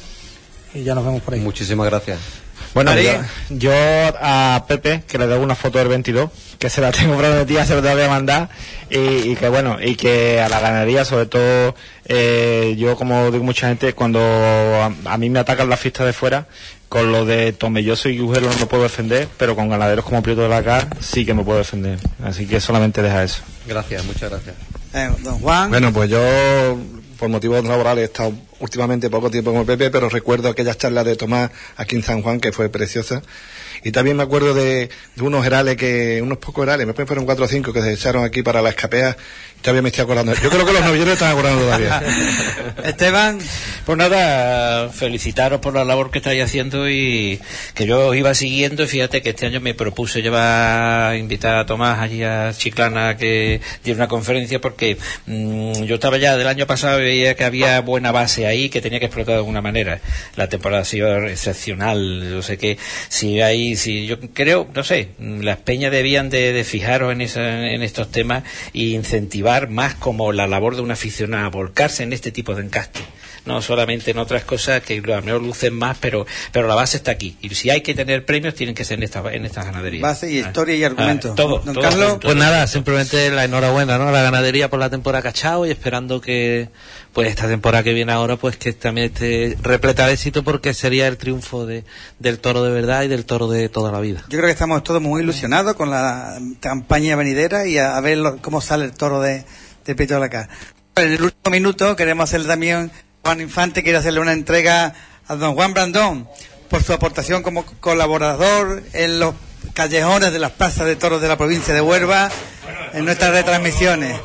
Speaker 2: y ya nos vemos por ahí.
Speaker 3: Muchísimas gracias.
Speaker 6: Bueno, yo,
Speaker 1: María.
Speaker 6: yo a Pepe, que le doy una foto del veintidós, que se la tengo prometida, se la tengo que mandar, y, y que bueno, y que a la ganadería, sobre todo, eh, yo como digo mucha gente, cuando a, a mí me atacan las fiestas de fuera, con lo de Tomelloso y Gujero no me puedo defender, pero con ganaderos como Prieto de la Car sí que me puedo defender. Así que solamente deja eso.
Speaker 3: Gracias, muchas gracias.
Speaker 1: Eh, don Juan.
Speaker 7: Bueno, pues yo, por motivos laborales, he estado últimamente poco tiempo con Pepe, pero recuerdo aquellas charlas de Tomás aquí en San Juan, que fue preciosa. Y también me acuerdo de, de unos herales, que unos pocos herales, me parece que fueron cuatro o cinco que se echaron aquí para la escapea. Todavía me estoy acordando. Yo creo que los novilleros están acordando todavía.
Speaker 1: Esteban.
Speaker 4: Pues nada, felicitaros por la labor que estáis haciendo, y que yo os iba siguiendo, y fíjate que este año me propuse llevar, invitar a Tomás allí a Chiclana que diera una conferencia, porque mmm, yo estaba ya del año pasado y veía que había buena base ahí, que tenía que explotar de alguna manera. La temporada ha sido excepcional, no sé qué, si hay, si yo creo, no sé, las peñas debían de, de fijaros en, esa, en estos temas e incentivar más como la labor de un aficionado, a volcarse en este tipo de encaste, no solamente en otras cosas que a lo mejor lucen más, pero pero la base está aquí, y si hay que tener premios tienen que ser en esta, en estas ganaderías.
Speaker 1: Base y historia y argumento.
Speaker 4: Ah, todo,
Speaker 1: don
Speaker 4: todo,
Speaker 1: Carlos.
Speaker 4: todo.
Speaker 5: Pues nada, simplemente la enhorabuena, ¿no? A la ganadería por la temporada cachao, y esperando que pues esta temporada que viene ahora pues que también esté repleta de éxito, porque sería el triunfo de, del toro de verdad y del toro de toda la vida.
Speaker 1: Yo creo que estamos todos muy ilusionados con la campaña venidera, y a, a ver lo, cómo sale el toro de, de Prieto de la Car. En el último minuto queremos hacerle también, Juan Infante quiere hacerle una entrega a don Juan Brandón por su aportación como colaborador en los callejones de las plazas de toros de la provincia de Huelva, en nuestras retransmisiones.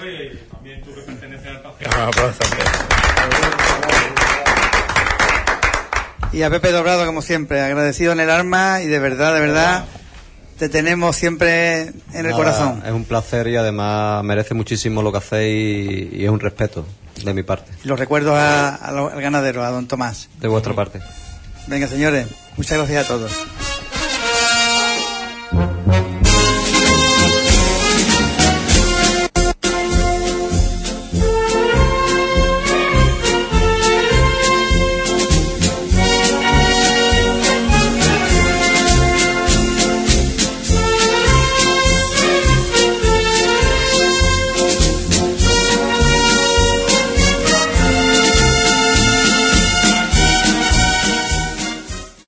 Speaker 1: Y a Pepe Dobrado, como siempre, agradecido en el alma, y de verdad, de verdad, te tenemos siempre en el
Speaker 3: Nada,
Speaker 1: corazón.
Speaker 3: Es un placer, y además merece muchísimo lo que hacéis, y, y es un respeto de mi parte.
Speaker 1: Y los recuerdos a, a lo- al ganadero, a don Tomás.
Speaker 3: De vuestra parte.
Speaker 1: Venga, señores, muchas gracias a todos.